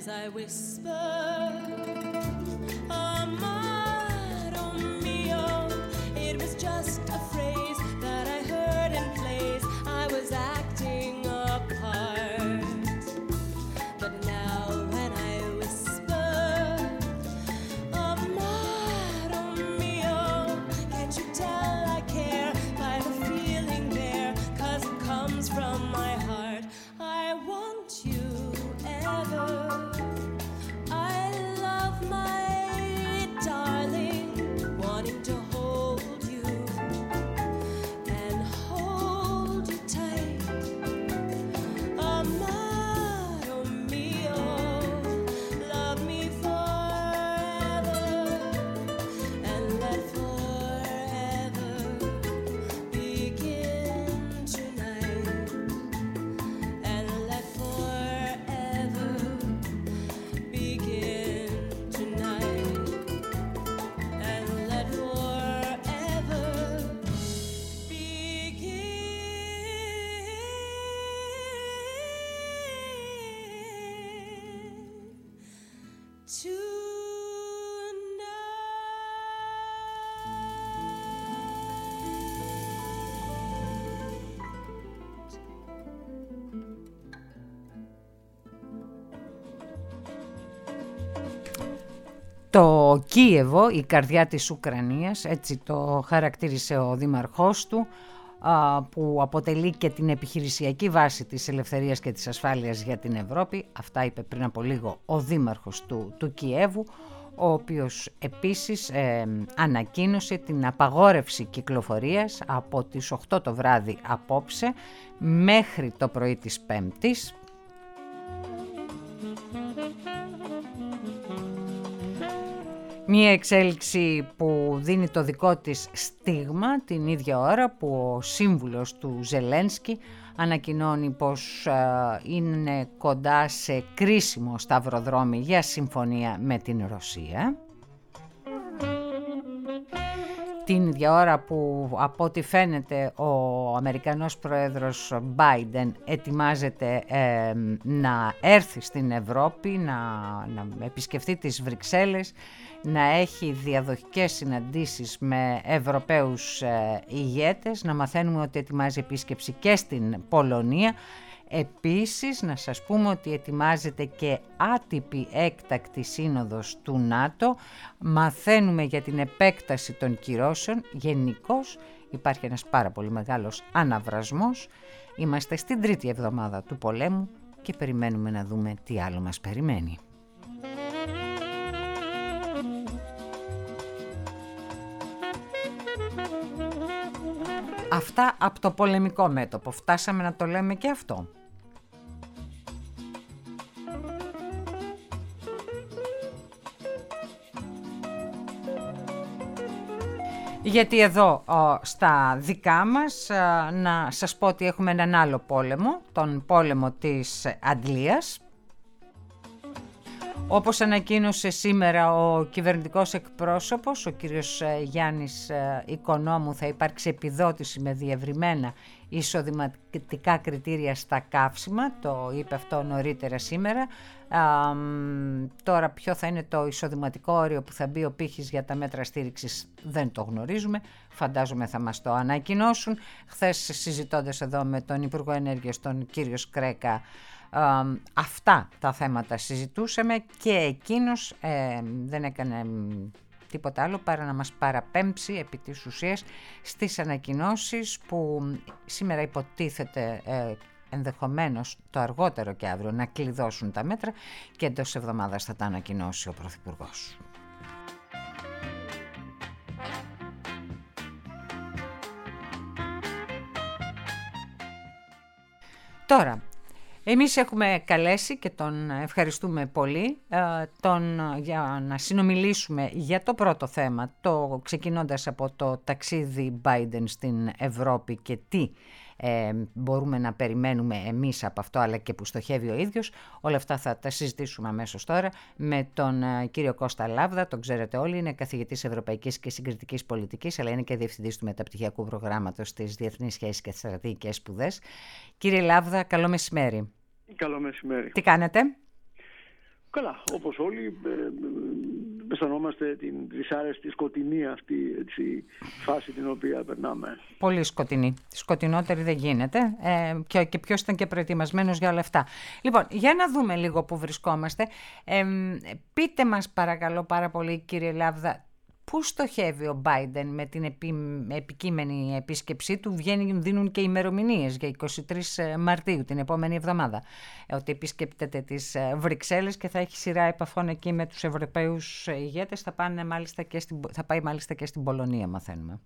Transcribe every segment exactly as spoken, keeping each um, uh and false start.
as I whisper, amaro mio. It was just a phrase that I heard in plays. I was acting a part, but now when I whisper, amaro mio, can't you tell I care by the feeling there, 'cause it comes from my heart. I want you ever. I love my darling, wanting to hold you and hold you tight. Amaro mio, love me forever and let forever begin tonight. And let forever begin tonight. And let forever begin Το Κίεβο, η καρδιά της Ουκρανίας, έτσι το χαρακτήρισε ο δήμαρχός του, που αποτελεί και την επιχειρησιακή βάση της ελευθερίας και της ασφάλειας για την Ευρώπη. Αυτά είπε πριν από λίγο ο δήμαρχος του, του Κιέβου, ο οποίος επίσης ε, ανακοίνωσε την απαγόρευση κυκλοφορίας από τις οκτώ το βράδυ απόψε μέχρι το πρωί της Πέμπτης. Μία εξέλιξη που δίνει το δικό της στίγμα την ίδια ώρα που ο σύμβουλος του Ζελένσκι ανακοινώνει πως α, είναι κοντά σε κρίσιμο σταυροδρόμι για συμφωνία με την Ρωσία. Την ίδια ώρα που από ό,τι φαίνεται ο Αμερικανός Πρόεδρος Biden ετοιμάζεται ε, να έρθει στην Ευρώπη, να, να επισκεφτεί τις Βρυξέλλες, να έχει διαδοχικές συναντήσεις με Ευρωπαίους ε, ηγέτες, να μαθαίνουμε ότι ετοιμάζει επίσκεψη και στην Πολωνία. Επίσης, να σας πούμε ότι ετοιμάζεται και άτυπη έκτακτη σύνοδος του ΝΑΤΟ. Μαθαίνουμε για την επέκταση των κυρώσεων. Γενικώς υπάρχει ένας πάρα πολύ μεγάλος αναβρασμός. Είμαστε στην τρίτη εβδομάδα του πολέμου και περιμένουμε να δούμε τι άλλο μας περιμένει. Αυτά από το πολεμικό μέτωπο. Φτάσαμε να το λέμε και αυτό. Γιατί εδώ στα δικά μας να σας πω ότι έχουμε έναν άλλο πόλεμο, τον πόλεμο της Αντλίας. Όπως ανακοίνωσε σήμερα ο κυβερνητικός εκπρόσωπος, ο κύριος Γιάννης Οικονόμου, θα υπάρξει επιδότηση με διευρυμένα εισοδηματικά κριτήρια στα καύσιμα, το είπε αυτό νωρίτερα σήμερα. Α, τώρα ποιο θα είναι το εισοδηματικό όριο που θα μπει ο πύχης για τα μέτρα στήριξης δεν το γνωρίζουμε, φαντάζομαι θα μας το ανακοινώσουν. Χθες συζητώντας εδώ με τον Υπουργό Ενέργειας, τον κύριο Σκρέκα, Uh, αυτά τα θέματα συζητούσαμε και εκείνος ε, δεν έκανε τίποτα άλλο παρά να μας παραπέμψει επί της ουσίας στις ανακοινώσεις που σήμερα υποτίθεται ε, ενδεχομένως το αργότερο και αύριο να κλειδώσουν τα μέτρα και εντός εβδομάδας θα τα ανακοινώσει ο Πρωθυπουργός. Τώρα, εμείς έχουμε καλέσει και τον ευχαριστούμε πολύ τον, για να συνομιλήσουμε για το πρώτο θέμα, το, ξεκινώντας από το ταξίδι Biden στην Ευρώπη και τι ε, μπορούμε να περιμένουμε εμείς από αυτό, αλλά και που στοχεύει ο ίδιος. Όλα αυτά θα τα συζητήσουμε αμέσως τώρα με τον ε, κύριο Κώστα Λάβδα. Τον ξέρετε όλοι, είναι καθηγητής Ευρωπαϊκής και Συγκριτικής Πολιτικής, αλλά είναι και διευθυντής του μεταπτυχιακού προγράμματος στις Διεθνείς Σχέσεις και Στρατηγικές Σπουδές. Κύριε Λάβδα, καλό μεσημέρι. Καλό μεσημέρι. Τι κάνετε? Καλά, όπως όλοι ε, ε, αισθανόμαστε την δυσάρεστη σκοτεινή αυτή, έτσι, φάση την οποία περνάμε. Πολύ σκοτεινή. Σκοτεινότερη δεν γίνεται. Ε, και, και ποιος ήταν και προετοιμασμένος για όλα αυτά. Λοιπόν, για να δούμε λίγο που βρισκόμαστε. Ε, πείτε μας παρακαλώ πάρα πολύ, κύριε Λάβδα, πού στοχεύει ο Biden με την επί, επικείμενη επίσκεψή του? Βγαίνουν, δίνουν και ημερομηνίες για εικοστή τρίτη Μαρτίου, την επόμενη εβδομάδα, ότι επισκέπτεται τις Βρυξέλλες και θα έχει σειρά επαφών εκεί με τους Ευρωπαίους ηγέτες. Θα, πάνε μάλιστα και στην, θα πάει μάλιστα και στην Πολωνία, μαθαίνουμε.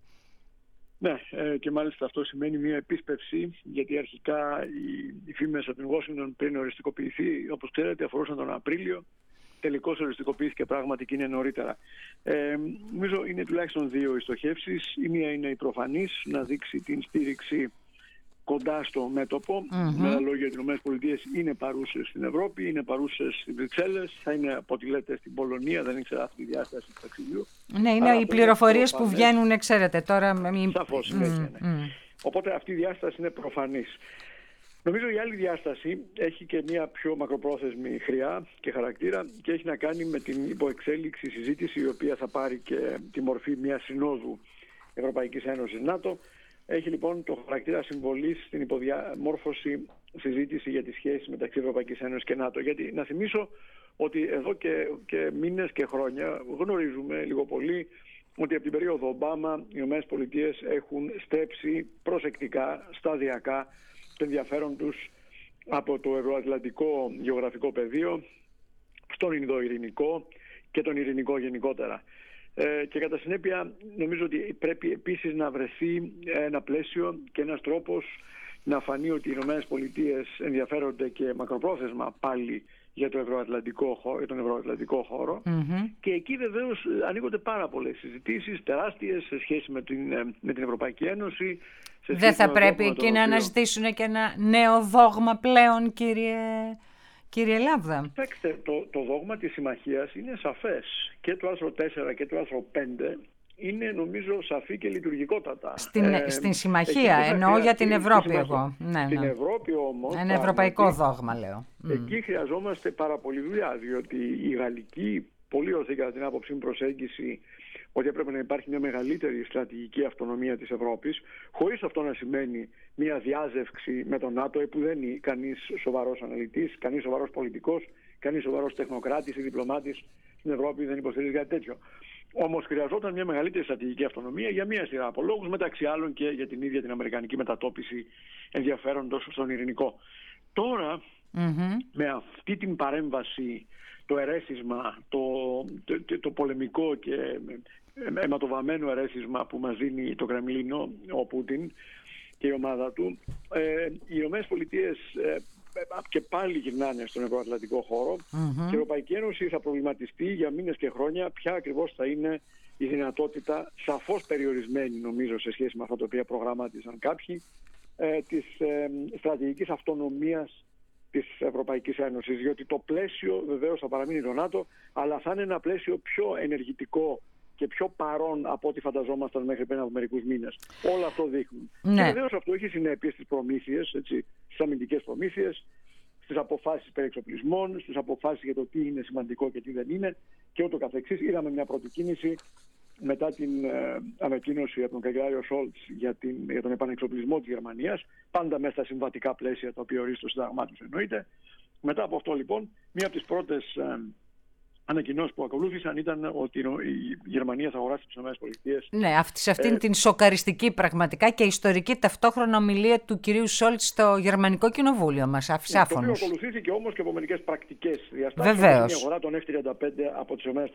Ναι, και μάλιστα αυτό σημαίνει μια επίσπευση, γιατί αρχικά οι, οι φήμες από την Washington πριν οριστικοποιηθεί, όπως ξέρετε, αφορούσαν τον Απρίλιο. Τελικώς οριστικοποιήθηκε πράγματι και είναι νωρίτερα. Ε, νομίζω είναι τουλάχιστον δύο οι στοχεύσεις. Η μία είναι η προφανής, να δείξει την στήριξη κοντά στο μέτωπο. Mm-hmm. Με άλλα λόγια, οι ΗΠΑ είναι παρούσες στην Ευρώπη, είναι παρούσες στις Βρυξέλλες, θα είναι από ό,τι λέτε στην Πολωνία, δεν ήξερα αυτή τη διάσταση του ταξιδιού. Ναι, είναι οι πληροφορίες που βγαίνουν, ξέρετε τώρα. Σαφώς, mm-hmm. ναι. Mm-hmm. Οπότε αυτή η διάσταση είναι προφανής. Νομίζω η άλλη διάσταση έχει και μια πιο μακροπρόθεσμη χρειά και χαρακτήρα και έχει να κάνει με την υποεξέλιξη συζήτηση, η οποία θα πάρει και τη μορφή μιας συνόδου Ευρωπαϊκής Ένωσης ΝΑΤΟ. Έχει λοιπόν το χαρακτήρα συμβολής στην υποδιαμόρφωση συζήτηση για τις σχέσεις μεταξύ Ευρωπαϊκής Ένωσης και ΝΑΤΟ. Γιατί να θυμίσω ότι εδώ και, και μήνες και χρόνια γνωρίζουμε λίγο πολύ ότι από την περίοδο Ομπάμα οι ΗΠΑ έχουν στρέψει προσεκτικά, σταδιακά, το ενδιαφέρον τους από το ευρωατλαντικό γεωγραφικό πεδίο στον Ινδοειρηνικό και τον Ειρηνικό γενικότερα. Ε, και κατά συνέπεια νομίζω ότι πρέπει επίσης να βρεθεί ένα πλαίσιο και ένας τρόπος να φανεί ότι οι ΗΠΑ ενδιαφέρονται και μακροπρόθεσμα πάλι για, το ευρωατλαντικό χώρο, για τον ευρωατλαντικό χώρο. Mm-hmm. Και εκεί βεβαίως ανοίγονται πάρα πολλές συζητήσεις τεράστιες σε σχέση με την, με την Ευρωπαϊκή Ένωση. Δεν θα πρέπει εκεί να αναζητήσουν και ένα νέο δόγμα πλέον, κύριε, κύριε Λάβδα? Κοιτάξτε, το, το δόγμα της συμμαχίας είναι σαφές. Και το άρθρο τέσσερα και το άρθρο πέντε είναι νομίζω σαφή και λειτουργικότατα. Στην, ε, στην συμμαχία, εννοώ για την Ευρώπη εγώ. Ναι, στην ναι. Ευρώπη όμως... Ένα ευρωπαϊκό πράγματι, δόγμα λέω. Εκεί mm. χρειαζόμαστε πάρα πολύ δουλειά, διότι η γαλλική, πολύ ορθή κατά την άποψή μου προσέγγιση, ότι έπρεπε να υπάρχει μια μεγαλύτερη στρατηγική αυτονομία της Ευρώπης, χωρίς αυτό να σημαίνει μια διάζευξη με τον ΝΑΤΟ, που δεν είναι κανείς σοβαρός αναλυτής, κανείς σοβαρός πολιτικός, κανείς σοβαρός τεχνοκράτης ή διπλωμάτης στην Ευρώπη δεν υποστηρίζει κάτι τέτοιο. Όμως χρειαζόταν μια μεγαλύτερη στρατηγική αυτονομία για μια σειρά από λόγους, μεταξύ άλλων και για την ίδια την αμερικανική μετατόπιση ενδιαφέροντος στον ειρηνικό. Τώρα, mm-hmm. με αυτή την παρέμβαση, το ερέσισμα, το, το, το πολεμικό και αιματοβαμμένο ερέσισμα που μας δίνει το Κρεμλίνο, ο Πούτιν και η ομάδα του, ε, οι ΗΠΑ ε, και πάλι γυρνάνε στον ευρωατλαντικό χώρο mm-hmm. και η Ευρωπαϊκή Ένωση θα προβληματιστεί για μήνες και χρόνια ποια ακριβώς θα είναι η δυνατότητα, σαφώς περιορισμένη νομίζω σε σχέση με αυτά τα οποία προγραμμάτισαν κάποιοι, ε, της ε, στρατηγικής αυτονομίας της Ευρωπαϊκής Ένωσης, διότι το πλαίσιο βεβαίως θα παραμείνει το ΝΑΤΟ, αλλά θα είναι ένα πλαίσιο πιο ενεργητικό και πιο παρόν από ό,τι φανταζόμασταν μέχρι πριν από μερικούς μήνες. Όλα αυτό δείχνουν. Ναι. Και βεβαίως αυτό έχει συνέπειες στις προμήθειες, έτσι, στις αμυντικές προμήθειες, στις αποφάσεις περί εξοπλισμών, στις αποφάσεις για το τι είναι σημαντικό και τι δεν είναι και ούτω καθεξής. Είδαμε μια πρώτη κίνηση μετά την ε, ανακοίνωση από τον καγκελάριο Σόλτς για, για τον επανεξοπλισμό της Γερμανίας, πάντα μέσα στα συμβατικά πλαίσια τα οποία ορίζει το Σύνταγμά τους εννοείται. Μετά από αυτό λοιπόν, μία από τις πρώτες ε, ανακοινώσεις που ακολούθησαν ήταν ότι η Γερμανία θα αγοράσει τις ΗΠΑ. Ναι, αυτή, σε αυτήν ε, την σοκαριστική πραγματικά και ιστορική ταυτόχρονα ομιλία του κυρίου Σόλτς στο Γερμανικό Κοινοβούλιο μας άφησε άφωνος. Το οποίο ακολουθήθηκε όμως και από μερικές πρακτικές διαστάσεις. Βεβαίως. Η αγορά των εφ τριάντα πέντε από τις ΗΠΑ.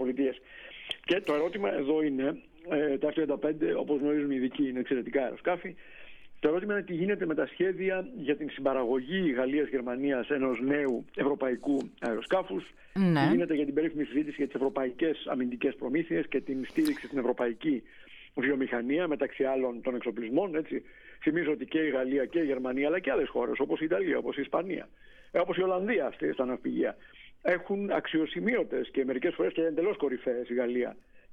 Και το ερώτημα εδώ είναι, ε, τα εφ τριάντα πέντε όπως γνωρίζουν οι ειδικοί είναι εξαιρετικά αεροσκάφη. Το ερώτημα είναι τι γίνεται με τα σχέδια για την συμπαραγωγή Γαλλίας-Γερμανίας ενός νέου ευρωπαϊκού αεροσκάφους. Ναι. Τι γίνεται για την περίφημη συζήτηση για τις ευρωπαϊκές αμυντικές προμήθειες και την στήριξη στην ευρωπαϊκή βιομηχανία, μεταξύ άλλων των εξοπλισμών. Έτσι. Θυμίζω ότι και η Γαλλία και η Γερμανία, αλλά και άλλες χώρες όπως η Ιταλία, όπως η Ισπανία, όπως η Ολλανδία στα ναυπηγεία, έχουν αξιοσημείωτες και μερικές φορές και εντελώς κορυφαίες η Γαλλία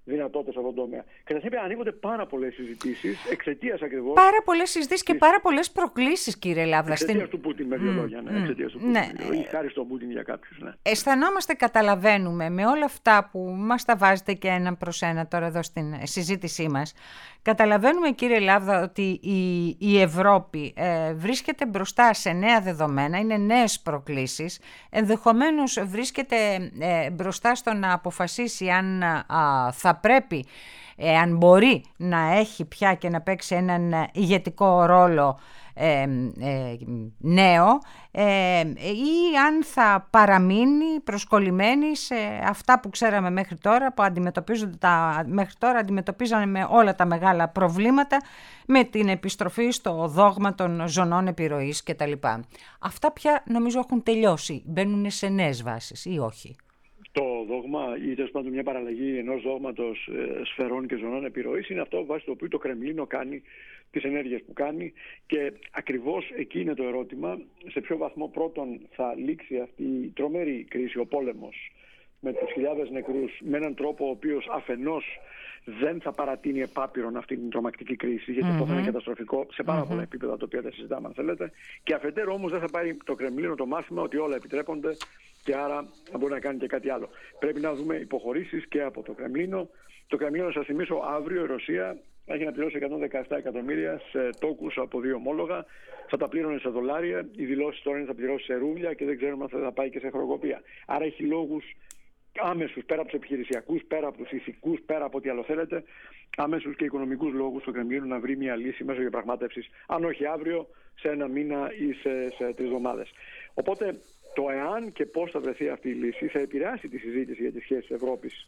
δυνατότητες σε αυτόν τον τομέα. Κατά συνέπεια, ανοίγονται πάρα πολλές συζητήσεις εξαιτίας ακριβώς. Πάρα πολλές συζητήσεις και πάρα πολλές προκλήσεις, κύριε Λάβδα. Εξαιτίας του Πούτιν, με δύο λόγια. Ναι, εξαιτίας του Πούτιν. Ναι. Χάρη στον Πούτιν για κάποιους. Ναι. Αισθανόμαστε, καταλαβαίνουμε με όλα αυτά που μας τα βάζετε και έναν προς ένα τώρα εδώ στην συζήτησή μας. Καταλαβαίνουμε, κύριε Λάβδα, ότι η, η Ευρώπη ε, βρίσκεται μπροστά σε νέα δεδομένα, είναι νέες προκλήσεις. Ενδεχομένως βρίσκεται ε, μπροστά στο να αποφασίσει αν α, θα πρέπει, ε, αν μπορεί να έχει πια και να παίξει έναν ηγετικό ρόλο ε, ε, νέο ε, ή αν θα παραμείνει προσκολλημένη σε αυτά που ξέραμε μέχρι τώρα, που αντιμετωπίζονται τα, μέχρι τώρα αντιμετωπίζανε με όλα τα μεγάλα προβλήματα, με την επιστροφή στο δόγμα των ζωνών επιρροής κτλ. Αυτά πια νομίζω έχουν τελειώσει, μπαίνουν σε νέες βάσεις ή όχι? Το δόγμα ή τέλος πάντων μια παραλλαγή ενός δόγματος ε, σφαιρών και ζωνών επιρροής είναι αυτό βάσει το οποίο το Κρεμλίνο κάνει τις ενέργειες που κάνει, και ακριβώς εκεί είναι το ερώτημα, σε ποιο βαθμό πρώτον θα λήξει αυτή η τρομερή κρίση, ο πόλεμος με τους χιλιάδες νεκρούς, με έναν τρόπο ο οποίος αφενός δεν θα παρατείνει επάπειρον αυτή την τρομακτική κρίση, γιατί mm-hmm. αυτό θα είναι καταστροφικό σε πάρα mm-hmm. πολλά επίπεδα, τα οποία δεν συζητάμε αν θέλετε, και αφετέρου όμως δεν θα πάρει το Κρεμλίνο το μάθημα ότι όλα επιτρέπονται και άρα θα μπορεί να κάνει και κάτι άλλο. Πρέπει να δούμε υποχωρήσεις και από το Κρεμλίνο. Το Κρεμλίνο, να σας θυμίσω, αύριο η Ρωσία έχει να πληρώσει εκατόν δεκαεπτά εκατομμύρια σε τόκους από δύο ομόλογα. Θα τα πλήρωνε σε δολάρια. Οι δηλώσεις τώρα είναι θα πληρώσει σε ρούβλια και δεν ξέρουμε αν θα τα πάει και σε χρεοκοπία. Άρα έχει λόγους άμεσους, πέρα από τους επιχειρησιακούς, πέρα από τους ηθικούς, πέρα από ό,τι άλλο θέλετε, άμεσους και οικονομικούς λόγους στο Κρεμλίνο να βρει μια λύση μέσω διαπραγμάτευσης, αν όχι αύριο, σε ένα μήνα ή σε, σε τρεις εβδομάδες. Οπότε το εάν και πώς θα βρεθεί αυτή η λύση θα επηρεάσει τη συζήτηση για τις σχέσεις Ευρώπης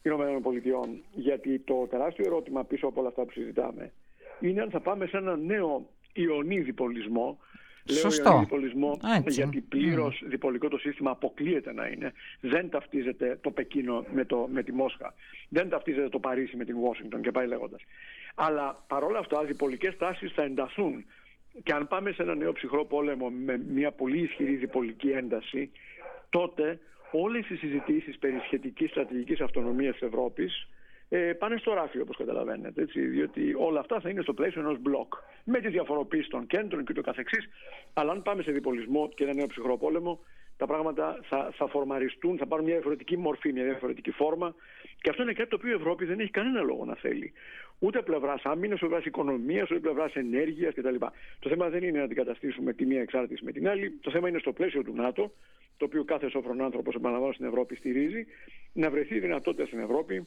ΗΠΑ, γιατί το τεράστιο ερώτημα πίσω από όλα αυτά που συζητάμε είναι αν θα πάμε σε ένα νέο ιονί διπολισμό. Σωστό. Λέω ιονί διπολισμό γιατί πλήρως mm. διπολικό το σύστημα αποκλείεται να είναι. Δεν ταυτίζεται το Πεκίνο με, το, με τη Μόσχα. Δεν ταυτίζεται το Παρίσι με την Ουάσιγκτον και πάει λέγοντας. Αλλά παρόλα αυτά διπολικές τάσεις θα ενταθούν. Και αν πάμε σε ένα νέο ψυχρό πόλεμο με μια πολύ ισχυρή διπολική ένταση, τότε όλες οι συζητήσεις περί σχετικής στρατηγικής αυτονομίας της Ευρώπης ε, πάνε στο ράφι, όπως καταλαβαίνετε. Έτσι, διότι όλα αυτά θα είναι στο πλαίσιο ενός μπλοκ, με τη διαφοροποίηση των κέντρων και το καθεξής. Αλλά αν πάμε σε διπολισμό και ένα νέο ψυχρό πόλεμο, τα πράγματα θα, θα φορμαριστούν, θα πάρουν μια διαφορετική μορφή, μια διαφορετική φόρμα. Και αυτό είναι κάτι το οποίο η Ευρώπη δεν έχει κανένα λόγο να θέλει. Ούτε πλευράς άμυνας, ούτε πλευράς οικονομίας, ούτε πλευράς ενέργειας κτλ. Το θέμα δεν είναι να αντικαταστήσουμε τη μία εξάρτηση με την άλλη. Το θέμα είναι στο πλαίσιο του ΝΑΤΟ, το οποίο κάθε σόφρον άνθρωπος, επαναλαμβάνω, στην Ευρώπη στηρίζει, να βρεθεί δυνατότητα στην Ευρώπη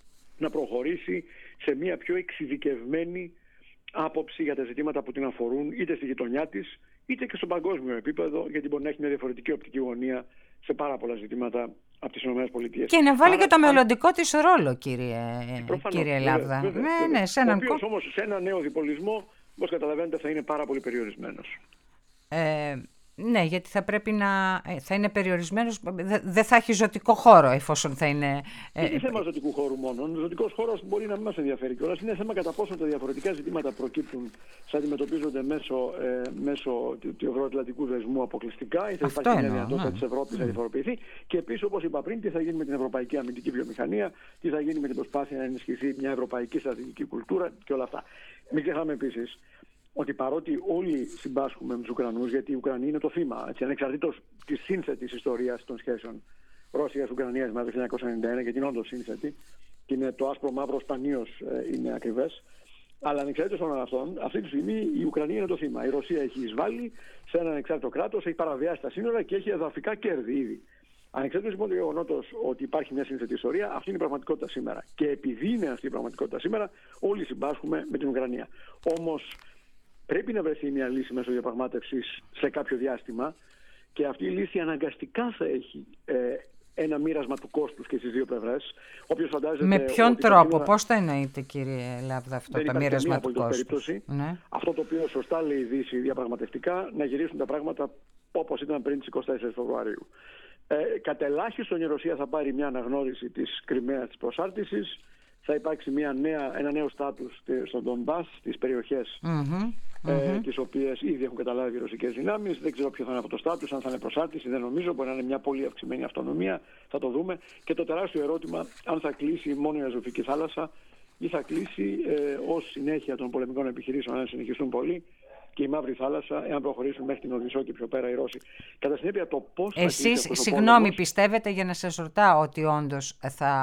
να προχωρήσει σε μια πιο εξειδικευμένη άποψη για τα ζητήματα που την αφορούν, είτε στη γειτονιά της, είτε και στο παγκόσμιο επίπεδο, γιατί μπορεί να έχει μια διαφορετική οπτική γωνία σε πάρα πολλά ζητήματα από τις ΗΠΑ. Και να βάλει Άρα, και το μελλοντικό της ρόλο, κύριε, προφανώς, κύριε Λάβδα. βέβαια, βέβαια, ναι, βέβαια. ναι, σε έναν ο οποίος όμως σε ένα νέο διπολισμό, όπως καταλαβαίνετε, θα είναι πάρα πολύ περιορισμένος. Ε, ναι, γιατί θα πρέπει να θα είναι περιορισμένος, δεν δε θα έχει ζωτικό χώρο εφόσον θα είναι... Δεν είναι θέμα ζωτικού χώρου μόνο. Ο ζωτικός χώρος μπορεί να μην μας ενδιαφέρει κιόλας. Είναι θέμα κατά πόσο τα διαφορετικά ζητήματα προκύπτουν, θα αντιμετωπίζονται μέσω, ε, μέσω του, του ευρωατλαντικού δεσμού αποκλειστικά, ή θα Αυτό υπάρχει μια εννοώ, δυνατότητα ναι. της Ευρώπης να διαφοροποιηθεί. Και επίσης, όπως είπα πριν, τι θα γίνει με την ευρωπαϊκή αμυντική βιομηχανία, τι θα γίνει με την προσπάθεια να ενισχυθεί μια ευρωπαϊκή στρατηγική κουλτούρα και όλα αυτά. Μην ξεχνάμε επίσης ότι παρότι όλοι συμπάσχουμε με τους Ουκρανούς, γιατί οι Ουκρανοί είναι το θύμα, έτσι, ανεξαρτήτως της σύνθετης ιστορίας των σχέσεων Ρώσιας-Ουκρανίας μετά το χίλια εννιακόσια ενενήντα ένα, γιατί είναι όντως σύνθετη και είναι το άσπρο-μαύρο σπανίως ε, είναι ακριβές. Αλλά ανεξαρτήτως των αυτών, αυτή τη στιγμή η Ουκρανία είναι το θύμα. Η Ρωσία έχει εισβάλει σε ένα ανεξάρτητο κράτος, έχει παραβιάσει τα σύνορα και έχει εδαφικά κέρδη ήδη. Ανεξαρτήτως λοιπόν του γεγονότος ότι υπάρχει μια σύνθετη ιστορία, αυτή είναι η πραγματικότητα σήμερα. Και επειδή είναι αυτή η πραγματικότητα σήμερα, όλοι συμπάσχουμε με την Ουκρανία. Όμως, πρέπει να βρεθεί μια λύση μέσω διαπραγμάτευσης σε κάποιο διάστημα, και αυτή η λύση αναγκαστικά θα έχει ε, ένα μοίρασμα του κόστους και στις δύο πλευρές. Όποιος φαντάζεται. Με ποιον ότι τρόπο, μοίρα... πώς το εννοείτε, κύριε Λάβδα, αυτό δεν το μοίρασμα του κόστους? Ναι. Αυτό το οποίο σωστά λέει η Δύση διαπραγματευτικά, να γυρίσουν τα πράγματα όπως ήταν πριν τις εικοστή τέταρτη Φεβρουαρίου. Ε, κατ' ελάχιστον η Ρωσία θα πάρει μια αναγνώριση της Κριμαίας της προσάρτησης. Θα υπάρξει μια νέα, ένα νέο στάτους στον Ντονμπάς, στις περιοχές mm-hmm. mm-hmm. ε, τις οποίες ήδη έχουν καταλάβει οι ρωσικές δυνάμεις. Δεν ξέρω ποιο θα είναι αυτό το στάτους, αν θα είναι προσάρτηση, δεν νομίζω. Μπορεί να είναι μια πολύ αυξημένη αυτονομία, θα το δούμε. Και το τεράστιο ερώτημα, αν θα κλείσει μόνο η Αζωφική θάλασσα ή θα κλείσει ε, ως συνέχεια των πολεμικών επιχειρήσεων, αν συνεχιστούν πολύ, και η Μαύρη Θάλασσα, εάν προχωρήσουν μέχρι την Οδυσσό και πιο πέρα οι Ρώσοι. Κατά συνέπεια, το πώς θα κλείσει αυτός ο συγγνώμη, πόλεμος... πιστεύετε, για να σας ρωτάω, ότι όντως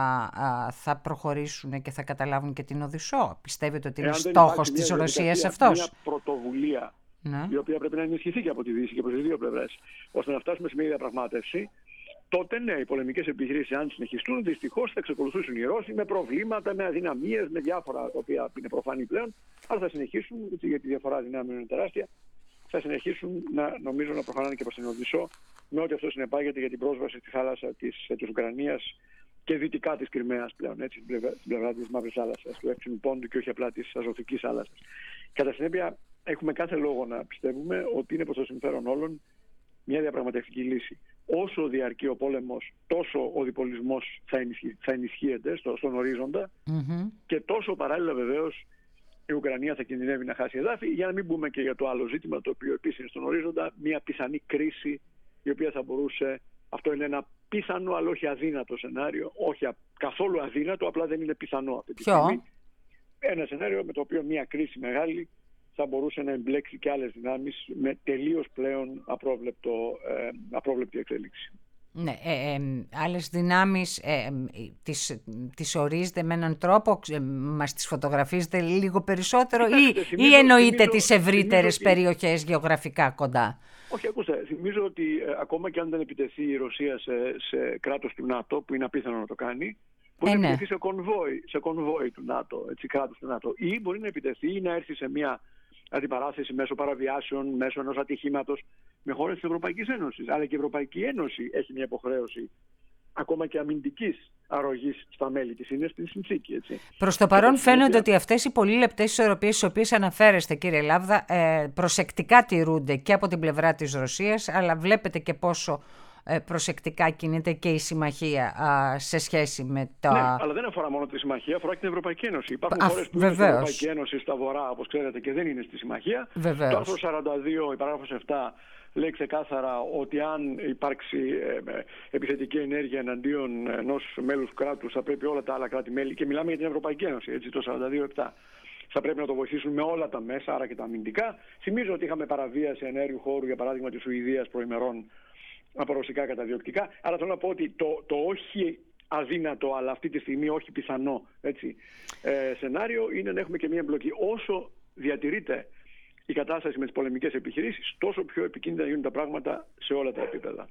θα, θα προχωρήσουν και θα καταλάβουν και την Οδυσσό? Πιστεύετε ότι είναι στόχος της Ρωσίας αυτός? Μια πρωτοβουλία, ναι, η οποία πρέπει να ενισχυθεί και από τη Δύση και από τις δύο πλευρές, ώστε να φτάσουμε σε μια διαπραγμάτευση. Τότε ναι, οι πολεμικές επιχειρήσεις, αν συνεχιστούν, δυστυχώς θα εξακολουθήσουν οι Ρώσοι με προβλήματα, με αδυναμίες, με διάφορα τα οποία είναι προφανή πλέον. Αλλά θα συνεχίσουν, γιατί η διαφορά δυνάμεων είναι τεράστια, θα συνεχίσουν να νομίζω να προχωράνε και προς την Οδυσσό, με ό,τι αυτό συνεπάγεται για την πρόσβαση στη θάλασσα της, της Ουκρανίας και δυτικά της Κριμαίας πλέον, έτσι, στην πλευρά, πλευρά της Μαύρης Θάλασσας, του Εύξηνου Πόντου και όχι απλά της Αζωφικής θάλασσας. Κατά συνέπεια, έχουμε κάθε λόγο να πιστεύουμε ότι είναι προς το συμφέρον όλων μια διαπραγματευτική λύση. Όσο διαρκεί ο πόλεμος, τόσο ο διπολισμός θα, ενισχύ, θα ενισχύεται στο, στον ορίζοντα, mm-hmm. και τόσο παράλληλα βεβαίως η Ουκρανία θα κινδυνεύει να χάσει εδάφη, για να μην πούμε και για το άλλο ζήτημα, το οποίο επίσης είναι στον ορίζοντα, μια πιθανή κρίση, η οποία θα μπορούσε, αυτό είναι ένα πιθανό αλλά όχι αδύνατο σενάριο, όχι καθόλου αδύνατο, απλά δεν είναι πιθανό αυτή τη στιγμή. Ένα σενάριο με το οποίο μια κρίση μεγάλη θα μπορούσε να εμπλέξει και άλλες δυνάμεις με τελείως πλέον απρόβλεπτο, ε, απρόβλεπτη εξέλιξη. Ναι, ε, ε, άλλες δυνάμεις ε, τις, τις ορίζετε με έναν τρόπο, ε, μας τις φωτογραφίζετε λίγο περισσότερο, Κοιτάξτε, ή, θυμίζω, ή εννοείτε θυμίζω, τις ευρύτερες θυμίζω περιοχές ότι... γεωγραφικά κοντά? Όχι, ακούστε, θυμίζω ότι ε, ακόμα και αν δεν επιτεθεί η Ρωσία σε, σε κράτος του ΝΑΤΟ, που είναι απίθανο να το κάνει, μπορεί ε, να επιτεθεί ναι. σε κονβόι, σε κονβόι του ΝΑΤΟ, έτσι, κράτος του ΝΑΤΟ, ή μπορεί να επιτεθεί ή να έρθει σε μια αντιπαράθεση μέσω παραβιάσεων, μέσω ενός ατυχήματος με χώρες της Ευρωπαϊκής Ένωσης. Αλλά και η Ευρωπαϊκή Ένωση έχει μια υποχρέωση ακόμα και αμυντικής αρρωγής στα μέλη της, είναι στην συνθήκη. Έτσι. Προς το παρόν φαίνεται ότι αυτές οι πολύ λεπτές ισορροπίες στις οποίες αναφέρεστε, κύριε Λάβδα, ε, προσεκτικά τηρούνται και από την πλευρά της Ρωσίας, αλλά βλέπετε και πόσο προσεκτικά κινείται και η συμμαχία α, σε σχέση με τα... Ναι, αλλά δεν αφορά μόνο τη συμμαχία, αφορά και την Ευρωπαϊκή Ένωση. Υπάρχουν Α, χώρες που είναι στην Ευρωπαϊκή Ένωση στα βορρά, όπως ξέρετε, και δεν είναι στη συμμαχία. Βεβαίως. Το άρθρο σαράντα δύο, η παράγραφος επτά, λέει ξεκάθαρα ότι αν υπάρξει ε, ε, επιθετική ενέργεια εναντίον ενός μέλους κράτους, θα πρέπει όλα τα άλλα κράτη-μέλη, και μιλάμε για την Ευρωπαϊκή Ένωση, έτσι, το σαράντα δύο επτά, θα πρέπει να το βοηθήσουν με όλα τα μέσα, άρα και τα αμυντικά. Θυμίζω ότι είχαμε παραβίαση ενέργειου χώρου, για παράδειγμα, της Σουηδίας προημερών από ρωσικά καταδιοκτικά. Άρα θέλω να πω ότι το, το όχι αδύνατο, αλλά αυτή τη στιγμή όχι πιθανό, έτσι, ε, σενάριο είναι να έχουμε και μια εμπλοκή. Όσο διατηρείται η κατάσταση με τις πολεμικές επιχειρήσεις, τόσο πιο επικίνδυνα γίνουν τα πράγματα σε όλα τα επίπεδα.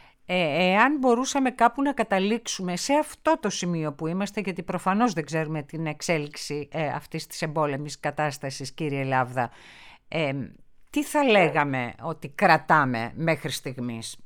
Ε, εάν μπορούσαμε κάπου να καταλήξουμε σε αυτό το σημείο που είμαστε, γιατί προφανώς δεν ξέρουμε την εξέλιξη ε, αυτής της εμπόλεμης κατάστασης, κύριε Λάβδα, ε, τι θα λέγαμε ότι κρατάμε μέχρι στιγμής?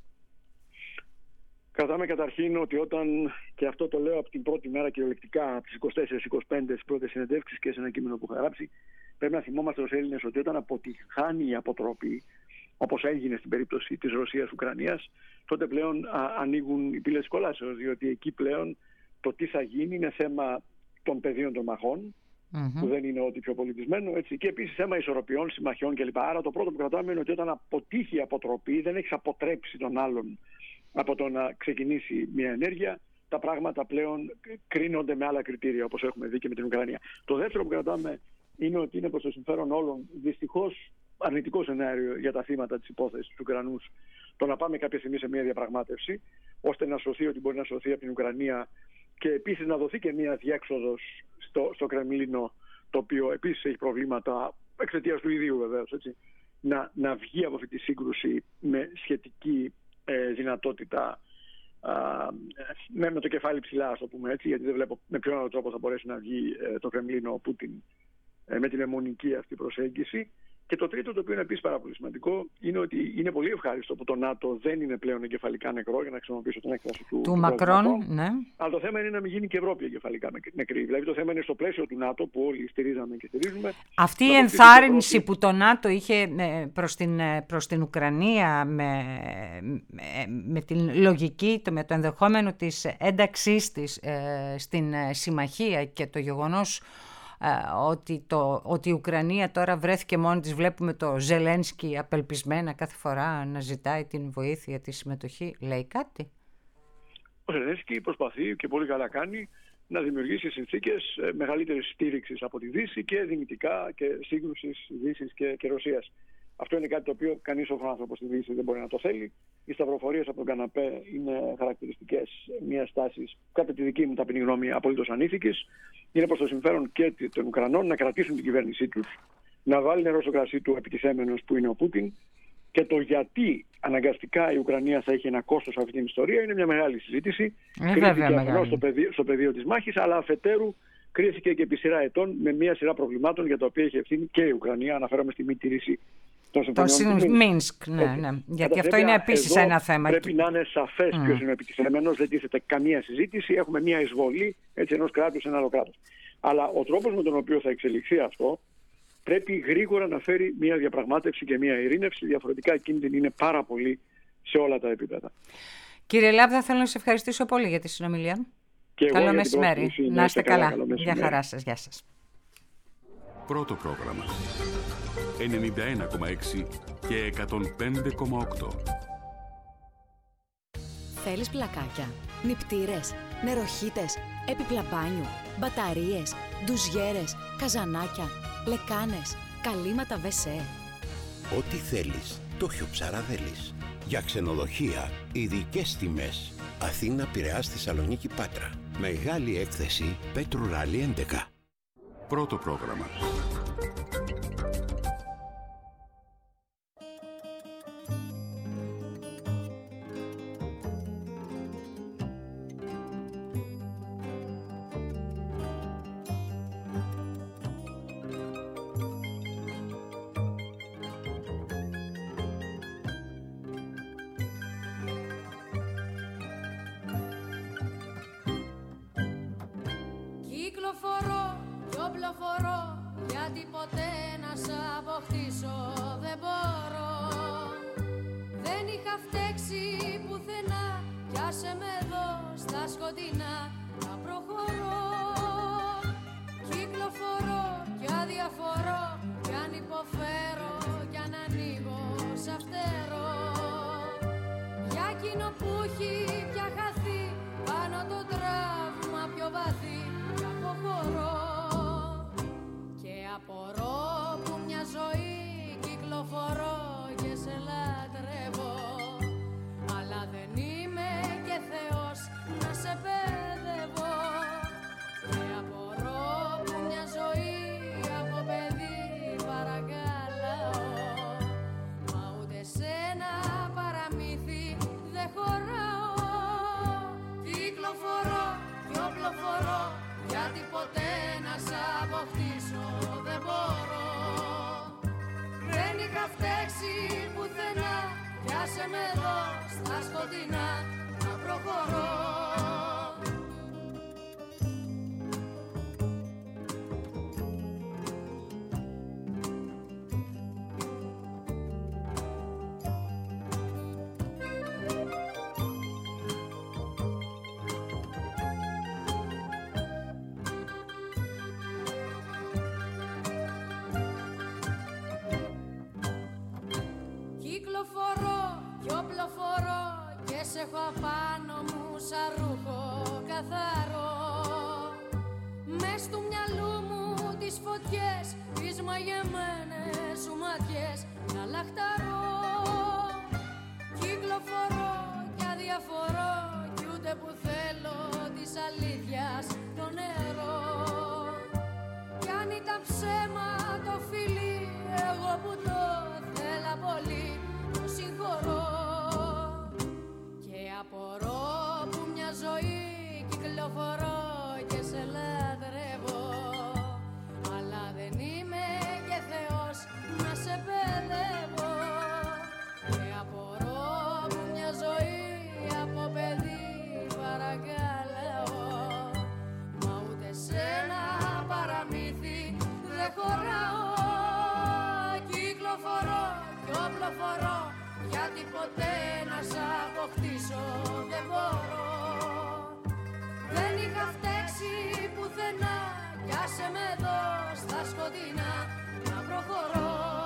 Κρατάμε καταρχήν ότι όταν, και αυτό το λέω από την πρώτη μέρα κυριολεκτικά, από τις είκοσι τέσσερις είκοσι πέντε στις πρώτες συνεντεύξεις και σε ένα κείμενο που έχω γράψει, πρέπει να θυμόμαστε ως Έλληνες ότι όταν αποτυχάνει η αποτροπή, όπως έγινε στην περίπτωση της Ρωσίας-Ουκρανίας, τότε πλέον α, ανοίγουν οι πύλες κολάσεως, διότι εκεί πλέον το τι θα γίνει είναι θέμα των πεδίων των μαχών, mm-hmm. που δεν είναι ό,τι πιο πολιτισμένο, έτσι, και επίσης θέμα ισορροπιών, συμμαχιών κλπ. Άρα το πρώτο που κρατάμε είναι ότι όταν αποτύχει η αποτροπή, δεν έχεις αποτρέψει τον άλλον από το να ξεκινήσει μια ενέργεια, τα πράγματα πλέον κρίνονται με άλλα κριτήρια, όπως έχουμε δει και με την Ουκρανία. Το δεύτερο που κρατάμε είναι ότι είναι προς το συμφέρον όλων, δυστυχώς αρνητικό σενάριο για τα θύματα της υπόθεσης του Ουκρανούς, το να πάμε κάποια στιγμή σε μια διαπραγμάτευση, ώστε να σωθεί ό,τι μπορεί να σωθεί από την Ουκρανία, και επίσης να δοθεί και μια διέξοδος στο, στο Κρεμλίνο, το οποίο επίσης έχει προβλήματα εξαιτίας του ιδίου βεβαίως, έτσι, να, να βγει από αυτή τη σύγκρουση με σχετική ε, δυνατότητα, α, με, με το κεφάλι ψηλά, ας το πούμε έτσι, γιατί δεν βλέπω με ποιον άλλο τρόπο θα μπορέσει να βγει ε, το Κρεμλίνο ο Πούτιν ε, με την αιμονική αυτή προσέγγιση. Και το τρίτο, το οποίο είναι επίσης πάρα πολύ σημαντικό, είναι ότι είναι πολύ ευχάριστο που το ΝΑΤΟ δεν είναι πλέον εγκεφαλικά νεκρό, για να χρησιμοποιήσω την έκφραση του, του Μακρόν. Ναι. Αλλά το θέμα είναι να μην γίνει και η Ευρώπη εγκεφαλικά νεκρή. Δηλαδή το θέμα είναι στο πλαίσιο του ΝΑΤΟ, που όλοι στηρίζαμε και στηρίζουμε. Αυτή η ενθάρρυνση που το ΝΑΤΟ είχε προς την, προς την Ουκρανία, με, με, με την λογική, με το ενδεχόμενο της ένταξής της ε, στην συμμαχία, και το γεγονός ότι, το, ότι η Ουκρανία τώρα βρέθηκε μόνη της, βλέπουμε το Ζελένσκι απελπισμένα κάθε φορά να ζητάει την βοήθεια, τη συμμετοχή, λέει κάτι? Ο Ζελένσκι προσπαθεί και πολύ καλά κάνει να δημιουργήσει συνθήκες μεγαλύτερης στήριξης από τη Δύση και δυνητικά και σύγκρουσης Δύσης και, και Ρωσίας. Αυτό είναι κάτι το οποίο κανείς ο άνθρωπος στη Δύση δεν μπορεί να το θέλει. Οι σταυροφορίες από τον καναπέ είναι χαρακτηριστικές μιας τάσης, κατά τη δική μου ταπεινή γνώμη, απολύτως ανήθικης. Είναι προς το συμφέρον και των Ουκρανών να κρατήσουν την κυβέρνησή τους, να βάλει νερό στο κρασί του επιτιθέμενος που είναι ο Πούτιν. Και το γιατί αναγκαστικά η Ουκρανία θα έχει ένα κόστος σε αυτή την ιστορία είναι μια μεγάλη συζήτηση. Ε, κρίθηκε αφενός στο πεδίο, στο πεδίο της μάχης, αλλά αφετέρου κρίθηκε και επί σειρά ετών με μια σειρά προβλημάτων για τα οποία έχει ευθύνη και η Ουκρανία. Αναφέρομαι στη μη τήρηση των συμφωνιών του Μίνσκ. Ναι, ναι. Γιατί αυτό είναι επίσης ένα θέμα. Πρέπει να είναι σαφές mm. ποιος είναι ο επιτιθέμενος, δεν τίθεται καμία συζήτηση. Έχουμε μια εισβολή έτσι, ενός κράτους σε ένα άλλο κράτος. Αλλά ο τρόπος με τον οποίο θα εξελιχθεί αυτό πρέπει γρήγορα να φέρει μια διαπραγμάτευση και μια ειρήνευση. Διαφορετικά η κίνδυνη είναι πάρα πολύ σε όλα τα επίπεδα. Κύριε Λάβδα, θέλω να σας ευχαριστήσω πολύ για τη συνομιλία. Και καλό μεσημέρι. Να είστε καλά. καλά. Γεια χαρά σας. Γεια σας. Πρώτο πρόγραμμα. ενενήντα ένα κόμμα έξι και εκατόν πέντε κόμμα οκτώ. Θέλεις πλακάκια, νηπτήρες, νεροχύτες, έπιπλα μπάνιου, μπαταρίες, ντουζιέρες, καζανάκια, λεκάνες, καλύματα βεσέ. Ό,τι θέλεις, το Χιο Ψαραδέλης. Για ξενοδοχεία, ειδικές τιμές. Αθήνα, Πειραιάς, Θεσσαλονίκη, Πάτρα. Μεγάλη έκθεση Πέτρου Ράλι έντεκα. Πρώτο πρόγραμμα. Κυκλοφορώ κι οπλοφορώ, γιατί ποτέ να σ' αποκτήσω δεν μπορώ. Δεν είχα φταίξει πουθενά, κι άσε με εδώ στα σκοτεινά να προχωρώ. Κυκλοφορώ κι αδιαφορώ, κι αν υποφέρω κι αν ανοίγω σ' φτερώ. Για εκείνο που έχει πια χαθεί, πάνω το τραύμα πιο βαθύ αποχωρώ. Και απορώ που μια ζωή κυκλοφορώ και σε λατρεύω, αλλά δεν είμαι και Θεός να σε παιδεύω. Και απορώ που μια ζωή από παιδί παρακαλάω, μα ούτε σε ένα παραμύθι δεν χωράω. Κυκλοφορώ κι οπλοφορώ, γιατί ποτέ να σ' αποκτήσω δεν μπορώ. Δεν είχα φταίξει πουθενά, κι άσε με εδώ στα σκοτεινά να προχωρώ. Κυκλοφορώ κι οπλοφορώ και σε έχω απάνω μου σαν ρούχο καθαρό. Μες του μυαλού μου τις φωτιές, τις μαγεμένες σου ματιές να λαχταρώ. Κυκλοφορώ κι αδιαφορώ, κι ούτε που θέλω της αλήθειας το νερό. Κι αν ήταν ψέμα το φιλί, εγώ που το θέλα πολύ το συγχωρώ. Και απορώ που μια ζωή κυκλοφορώ και σε λατρεύω, αλλά δεν είμαι και Θεός να σε παιδεύω. Και απορώ που μια ζωή από παιδί παρακαλάω, μα ούτε σε ένα παραμύθι δεν χωράω. Κυκλοφορώ κι οπλοφορώ, γιατί ποτέ να σ' αποκτήσω δεν μπορώ. Δεν είχα φταίξει πουθενά, κι άσε με εδώ σκοτεινά να προχωρώ.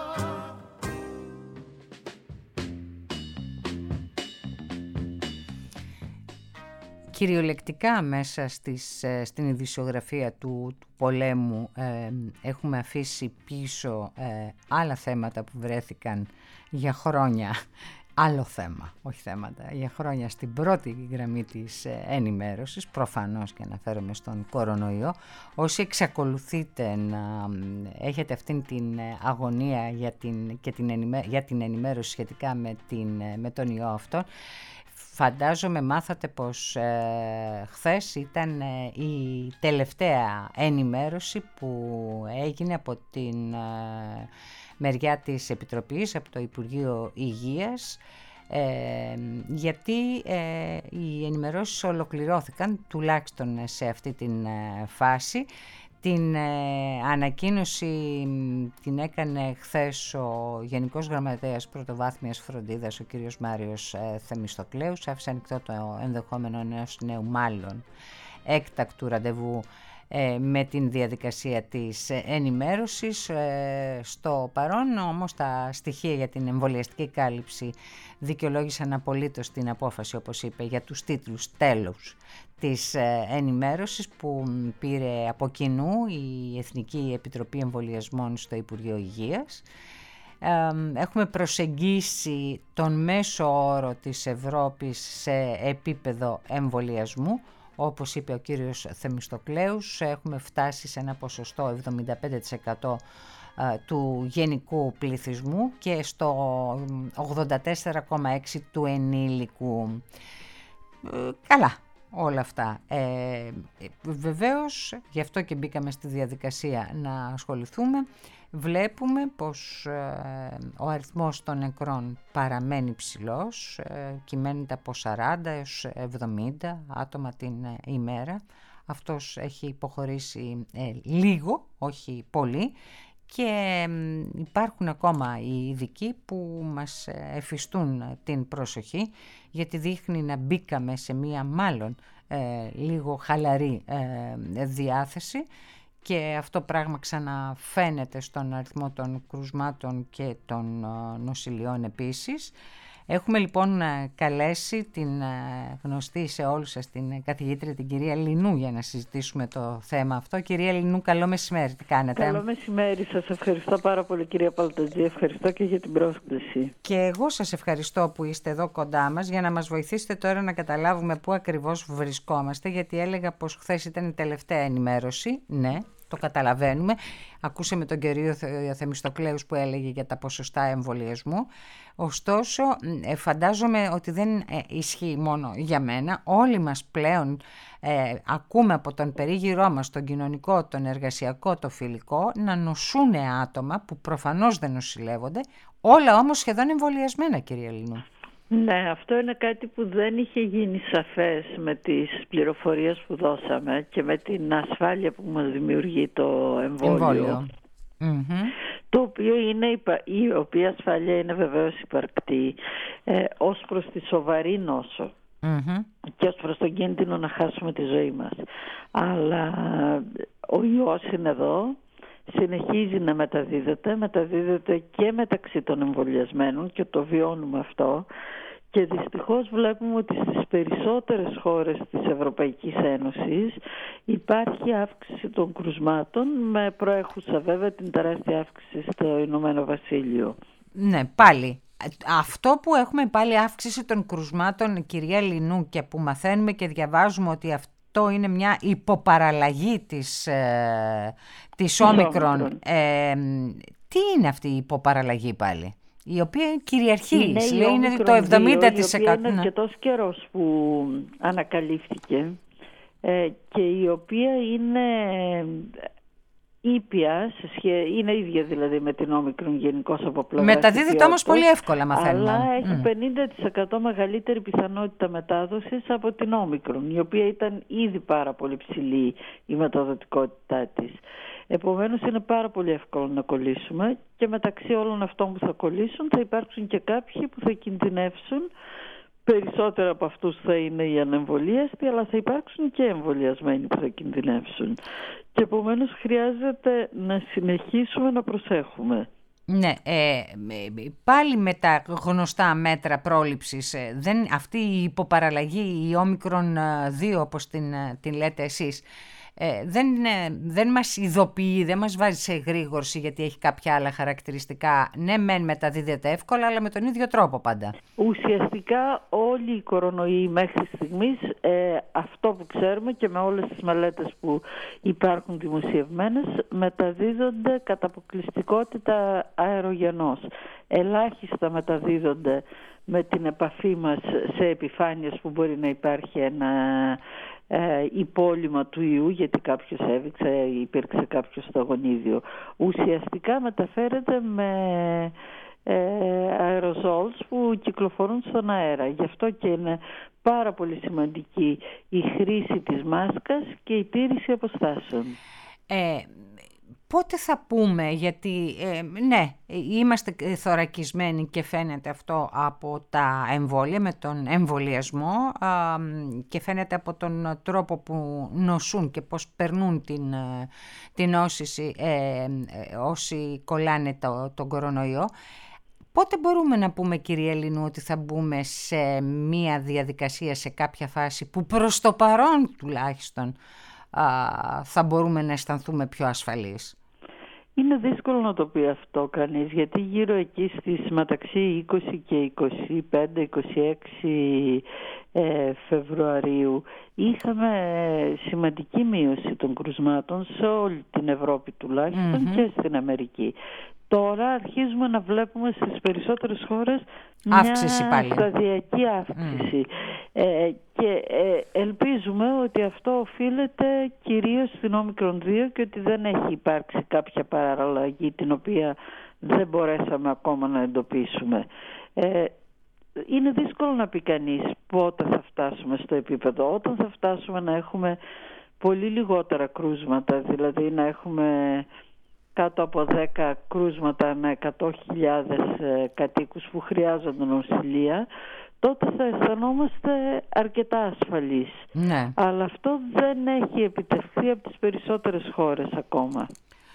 Κυριολεκτικά μέσα στις, στην ειδησιογραφία του, του πολέμου ε, έχουμε αφήσει πίσω ε, άλλα θέματα που βρέθηκαν για χρόνια, άλλο θέμα, όχι θέματα, για χρόνια στην πρώτη γραμμή της ε, ενημέρωσης, προφανώς και αναφέρομαι στον κορονοϊό. Όσοι εξακολουθείτε να έχετε αυτήν την αγωνία για την, και την ενημέ, για την ενημέρωση σχετικά με, την, με τον ιό αυτόν, φαντάζομαι μάθατε πως ε, χθες ήταν ε, η τελευταία ενημέρωση που έγινε από την ε, μεριά της Επιτροπής, από το Υπουργείο Υγείας, ε, γιατί ε, οι ενημερώσεις ολοκληρώθηκαν τουλάχιστον σε αυτή την ε, φάση. Την ε, ανακοίνωση την έκανε χθες ο Γενικός Γραμματέας Πρωτοβάθμιας Φροντίδας, ο κύριος Μάριος ε, Θεμιστοκλέους. Άφησε ανοιχτό το ενδεχόμενο ενός νέου μάλλον έκτακτου ραντεβού ε, με την διαδικασία της ενημέρωσης. Ε, στο παρόν όμως τα στοιχεία για την εμβολιαστική κάλυψη δικαιολόγησαν απολύτως την απόφαση, όπως είπε, για τους τίτλους τέλους της ενημέρωσης που πήρε από κοινού η Εθνική Επιτροπή Εμβολιασμών στο Υπουργείο Υγείας. Έχουμε προσεγγίσει τον μέσο όρο της Ευρώπης σε επίπεδο εμβολιασμού. Όπως είπε ο κύριος Θεμιστοκλέους, έχουμε φτάσει σε ένα ποσοστό εβδομήντα πέντε τοις εκατό του γενικού πληθυσμού και στο ογδόντα τέσσερα κόμμα έξι τοις εκατό του ενήλικου. Καλά όλα αυτά. Ε, βεβαίως, γι' αυτό και μπήκαμε στη διαδικασία να ασχοληθούμε. Βλέπουμε πως ε, ο αριθμός των νεκρών παραμένει ψηλός, ε, κυμαίνεται από σαράντα έως εβδομήντα άτομα την ε, ημέρα. Αυτός έχει υποχωρήσει ε, λίγο, όχι πολύ, και υπάρχουν ακόμα οι ειδικοί που μας εφιστούν την προσοχή, γιατί δείχνει να μπήκαμε σε μία μάλλον ε, λίγο χαλαρή ε, διάθεση, και αυτό πράγμα ξαναφαίνεται στον αριθμό των κρουσμάτων και των νοσηλειών επίσης. Έχουμε λοιπόν καλέσει την γνωστή σε όλους σας την καθηγήτρια, την κυρία Λινού, για να συζητήσουμε το θέμα αυτό. Κυρία Λινού, καλό μεσημέρι, τι κάνετε? Καλό μεσημέρι, σας ευχαριστώ πάρα πολύ κυρία Παλτατζή, ευχαριστώ και για την πρόσκληση. Και εγώ σας ευχαριστώ που είστε εδώ κοντά μας για να μας βοηθήσετε τώρα να καταλάβουμε πού ακριβώς βρισκόμαστε, γιατί έλεγα πως χθες ήταν η τελευταία ενημέρωση, ναι. Το καταλαβαίνουμε. Ακούσαμε τον κύριο Θεμιστοκλέους που έλεγε για τα ποσοστά εμβολιασμού. Ωστόσο, φαντάζομαι ότι δεν ισχύει μόνο για μένα. Όλοι μας πλέον ε, ακούμε από τον περίγυρό μας, τον κοινωνικό, τον εργασιακό, το φιλικό, να νοσούν άτομα που προφανώς δεν νοσηλεύονται, όλα όμως σχεδόν εμβολιασμένα, κυρία Λινού. Ναι, αυτό είναι κάτι που δεν είχε γίνει σαφές με τις πληροφορίες που δώσαμε και με την ασφάλεια που μας δημιουργεί το εμβόλιο. εμβόλιο. Mm-hmm. Το οποίο είναι, η οποία ασφάλεια είναι βεβαίως υπαρκτή ε, ως προς τη σοβαρή νόσο mm-hmm. και ως προς τον κίνδυνο να χάσουμε τη ζωή μας. Αλλά ο ιός είναι εδώ, συνεχίζει να μεταδίδεται, μεταδίδεται και μεταξύ των εμβολιασμένων και το βιώνουμε αυτό, και δυστυχώς βλέπουμε ότι στις περισσότερες χώρες της Ευρωπαϊκής Ένωσης υπάρχει αύξηση των κρουσμάτων, με προέχουσα βέβαια την τεράστια αύξηση στο Ηνωμένο Βασίλειο. Ναι, πάλι. Αυτό που έχουμε πάλι αύξηση των κρουσμάτων, κυρία Λινού, και που μαθαίνουμε και διαβάζουμε ότι αυτό Αυτό είναι μια υποπαραλλαγή της, ε, της όμικρον. Ε, τι είναι αυτή η υποπαραλλαγή πάλι, η οποία κυριαρχεί, είναι, λέει, είναι το εβδομήντα τοις εκατό. Η οποία είναι αρκετός καιρός που ανακαλύφθηκε ε, και η οποία είναι ήπια, είναι ίδια δηλαδή με την όμικρον γενικώς από πλευράς. Μεταδίδεται όμως πολύ εύκολα, μαθαίνουμε. Αλλά έχει mm. πενήντα τοις εκατό μεγαλύτερη πιθανότητα μετάδοσης από την όμικρον, η οποία ήταν ήδη πάρα πολύ ψηλή η μεταδοτικότητά της. Επομένως είναι πάρα πολύ εύκολο να κολλήσουμε, και μεταξύ όλων αυτών που θα κολλήσουν θα υπάρξουν και κάποιοι που θα κινδυνεύσουν περισσότερο από αυτούς θα είναι οι ανεμβολίαστοι, αλλά θα υπάρξουν και εμβολιασμένοι που θα κινδυνεύσουν. Και επομένως χρειάζεται να συνεχίσουμε να προσέχουμε. Ναι, ε, πάλι με τα γνωστά μέτρα πρόληψης, ε, δεν, αυτή η υποπαραλλαγή, η όμικρον δύο όπως την, την λέτε εσείς, ε, δεν, ε, δεν μας ειδοποιεί, δεν μας βάζει σε γρήγορση γιατί έχει κάποια άλλα χαρακτηριστικά. Ναι, μεν μεταδίδεται εύκολα, αλλά με τον ίδιο τρόπο πάντα. Ουσιαστικά όλοι οι κορονοϊοί μέχρι στιγμής, ε, αυτό που ξέρουμε και με όλες τις μελέτες που υπάρχουν δημοσιευμένες, μεταδίδονται κατά αποκλειστικότητα αερογενώς. Ελάχιστα μεταδίδονται με την επαφή μας σε επιφάνειες που μπορεί να υπάρχει ένα ε, υπόλοιμα του ιού, γιατί κάποιος έβηξε ή υπήρξε κάποιο σταγονίδιο. Ουσιαστικά μεταφέρεται με ε, αεροζόλς που κυκλοφορούν στον αέρα. Γι' αυτό και είναι πάρα πολύ σημαντική η χρήση της μάσκας και η τήρηση αποστάσεων. Ε, πότε θα πούμε, γιατί ε, ναι, είμαστε θωρακισμένοι και φαίνεται αυτό από τα εμβόλια, με τον εμβολιασμό α, και φαίνεται από τον τρόπο που νοσούν και πώς περνούν την, την νόσηση ε, όσοι κολλάνε το, τον κορονοϊό. Πότε μπορούμε να πούμε, κύριε Ελληνού, ότι θα μπούμε σε μία διαδικασία, σε κάποια φάση που προς το παρόν τουλάχιστον α, θα μπορούμε να αισθανθούμε πιο ασφαλείς? Είναι δύσκολο να το πει αυτό κανείς, γιατί γύρω εκεί στις μεταξύ είκοσι και είκοσι πέντε είκοσι έξι ε, Φεβρουαρίου είχαμε σημαντική μείωση των κρουσμάτων σε όλη την Ευρώπη τουλάχιστον mm-hmm. και στην Αμερική. Τώρα αρχίζουμε να βλέπουμε στις περισσότερες χώρες μια αύξηση πάλι. σταδιακή αύξηση. Mm. Ε, και ε, ελπίζουμε ότι αυτό οφείλεται κυρίως στην όμικρον δύο και ότι δεν έχει υπάρξει κάποια παραλλαγή την οποία δεν μπορέσαμε ακόμα να εντοπίσουμε. Ε, είναι δύσκολο να πει κανείς πότε θα φτάσουμε στο επίπεδο. Όταν θα φτάσουμε να έχουμε πολύ λιγότερα κρούσματα, δηλαδή να έχουμε κάτω από δέκα κρούσματα ανά εκατό χιλιάδες κατοίκους που χρειάζονται νοσηλεία, τότε θα αισθανόμαστε αρκετά ασφαλείς. Ναι. Αλλά αυτό δεν έχει επιτευχθεί από τις περισσότερες χώρες ακόμα.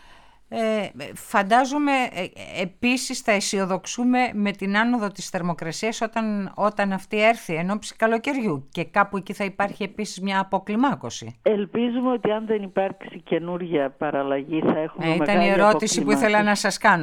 Ε, φαντάζομαι ε, επίσης θα αισιοδοξούμε με την άνοδο της θερμοκρασίας όταν, όταν αυτή έρθει ενόψει καλοκαιριού και κάπου εκεί θα υπάρχει επίσης μια αποκλιμάκωση. Ελπίζουμε ότι αν δεν υπάρξει καινούργια παραλλαγή θα έχουμε ε, μεγάλη Ήταν η ερώτηση που ήθελα να σας κάνω.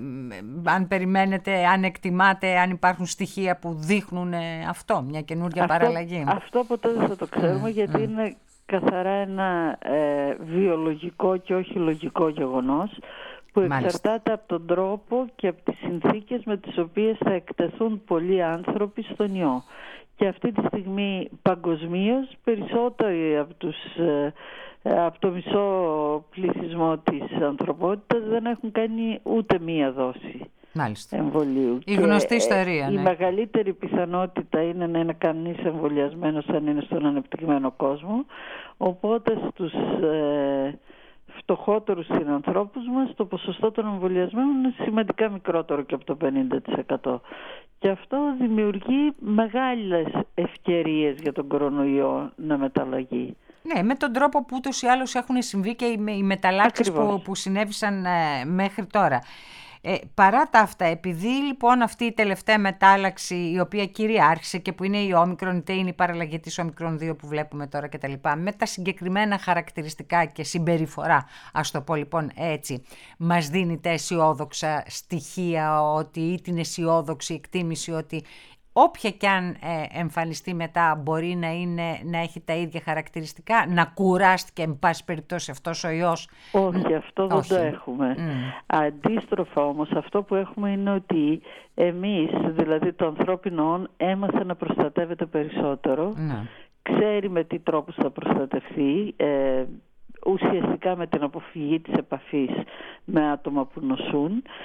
Ε, αν περιμένετε, αν εκτιμάτε, αν υπάρχουν στοιχεία που δείχνουν αυτό, μια καινούργια αυτό, παραλλαγή. Αυτό ποτέ δεν θα το ξέρουμε mm, γιατί mm. είναι καθαρά ένα ε, βιολογικό και όχι λογικό γεγονός που εξαρτάται από τον τρόπο και από τις συνθήκες με τις οποίες θα εκτεθούν πολλοί άνθρωποι στον ιό. Και αυτή τη στιγμή παγκοσμίως περισσότεροι από, τους, ε, από το μισό πληθυσμό της ανθρωπότητας δεν έχουν κάνει ούτε μία δόση. Μάλιστα. Εμβολίου. Η γνωστή ιστορία. Ε, ναι. Η μεγαλύτερη πιθανότητα είναι να είναι κανείς εμβολιασμένος αν είναι στον ανεπτυγμένο κόσμο. Οπότε στους ε, φτωχότερους συνανθρώπους μας το ποσοστό των εμβολιασμένων είναι σημαντικά μικρότερο και από το πενήντα τοις εκατό. Και αυτό δημιουργεί μεγάλες ευκαιρίες για τον κορονοϊό να μεταλλαγεί. Ναι, με τον τρόπο που ούτως ή άλλως έχουν συμβεί και οι μεταλλάξεις που, που συνέβησαν ε, μέχρι τώρα. Ε, παρά τα αυτά, επειδή λοιπόν αυτή η τελευταία μετάλλαξη η οποία κυριάρχησε και που είναι η όμικρον, είτε είναι η παραλλαγή της όμικρον δύο που βλέπουμε τώρα κτλ. Με τα συγκεκριμένα χαρακτηριστικά και συμπεριφορά, ας το πω λοιπόν έτσι, μας δίνει τα αισιόδοξα στοιχεία ότι ή την αισιόδοξη εκτίμηση ότι όποια κι αν ε, εμφανιστεί μετά μπορεί να, είναι, να έχει τα ίδια χαρακτηριστικά, να κουράστηκε εν πάση περιπτώσει αυτός ο ιός. Όχι, αυτό δεν Όχι. το έχουμε. Mm. Αντίστροφα όμως αυτό που έχουμε είναι ότι εμείς, δηλαδή το ανθρώπινο όν, έμαθε να προστατεύεται περισσότερο. Mm. Ξέρει με τι τρόπους θα προστατευτεί, ε, ουσιαστικά με την αποφυγή της επαφής με άτομα που νοσούν.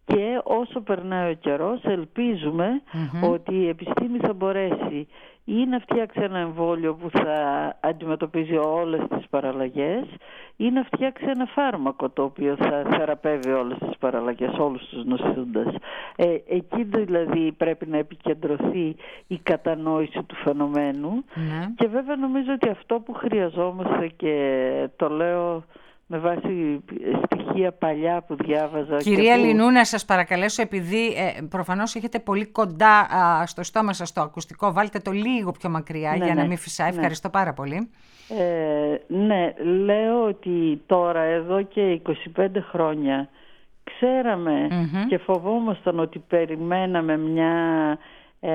Και όσο περνάει ο καιρός ελπίζουμε mm-hmm. ότι η επιστήμη θα μπορέσει ή να φτιάξει ένα εμβόλιο που θα αντιμετωπίζει όλες τις παραλλαγές ή να φτιάξει ένα φάρμακο το οποίο θα θεραπεύει όλες τις παραλλαγές, όλους τους νοσούντες. Ε, εκεί δηλαδή πρέπει να επικεντρωθεί η κατανόηση του φαινομένου mm-hmm. και βέβαια νομίζω ότι αυτό που χρειαζόμαστε, και το λέω με βάση στοιχεία παλιά που διάβαζα. Κυρία και που... Λινού, να σας παρακαλέσω, επειδή ε, προφανώς έχετε πολύ κοντά α, στο στόμα σας το ακουστικό, βάλτε το λίγο πιο μακριά ναι, για ναι, να μην φυσάει. Ναι. Ευχαριστώ πάρα πολύ. Ε, ναι, λέω ότι τώρα εδώ και είκοσι πέντε χρόνια ξέραμε mm-hmm. και φοβόμασταν ότι περιμέναμε μια ε,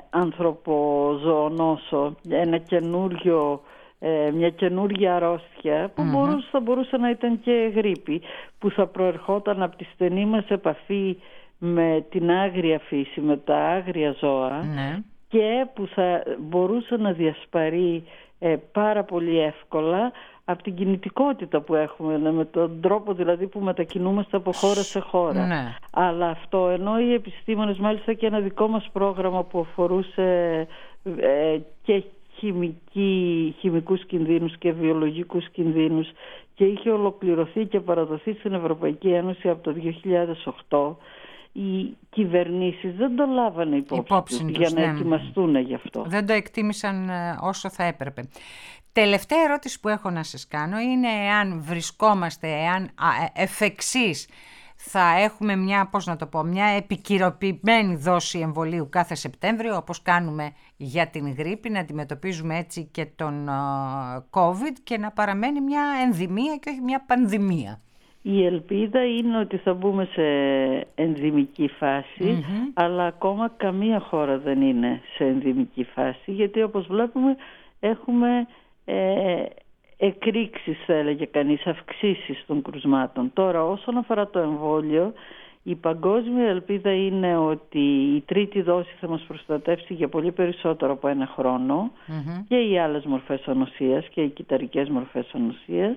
ανθρωποζωονόσο, ένα καινούριο μια καινούργια αρρώστια που mm-hmm. μπορούσε, θα μπορούσε να ήταν και γρίπη, που θα προερχόταν από τη στενή μας επαφή με την άγρια φύση, με τα άγρια ζώα mm-hmm. και που θα μπορούσε να διασπαρεί ε, πάρα πολύ εύκολα από την κινητικότητα που έχουμε, με τον τρόπο δηλαδή που μετακινούμαστε από χώρα σε χώρα. Ναι. Αλλά αυτό, ενώ οι επιστήμονες, μάλιστα και ένα δικό μας πρόγραμμα που αφορούσε ε, και χημική, χημικούς κινδύνους και βιολογικούς κινδύνους και είχε ολοκληρωθεί και παραδοθεί στην Ευρωπαϊκή Ένωση από το δύο χιλιάδες οκτώ, οι κυβερνήσεις δεν το λάβανε υπόψη, υπόψη τους, για να ναι. ετοιμαστούν γι' αυτό. Δεν το εκτίμησαν όσο θα έπρεπε. Τελευταία ερώτηση που έχω να σας κάνω είναι εάν βρισκόμαστε, εάν εφ' εξής θα έχουμε μια, πώς να το πω, μια επικυροποιημένη δόση εμβολίου κάθε Σεπτέμβριο, όπως κάνουμε για την γρίπη, να αντιμετωπίζουμε έτσι και τον uh, COVID και να παραμένει μια ενδημία και όχι μια πανδημία. Η ελπίδα είναι ότι θα μπούμε σε ενδημική φάση, mm-hmm. αλλά ακόμα καμία χώρα δεν είναι σε ενδημική φάση, γιατί όπως βλέπουμε έχουμε ε, εκρήξεις, θα έλεγε κανείς, αυξήσεις των κρουσμάτων. Τώρα, όσον αφορά το εμβόλιο, η παγκόσμια ελπίδα είναι ότι η τρίτη δόση θα μας προστατεύσει για πολύ περισσότερο από ένα χρόνο mm-hmm. και οι άλλες μορφές ανοσίας και οι κυταρικές μορφές ανοσίας,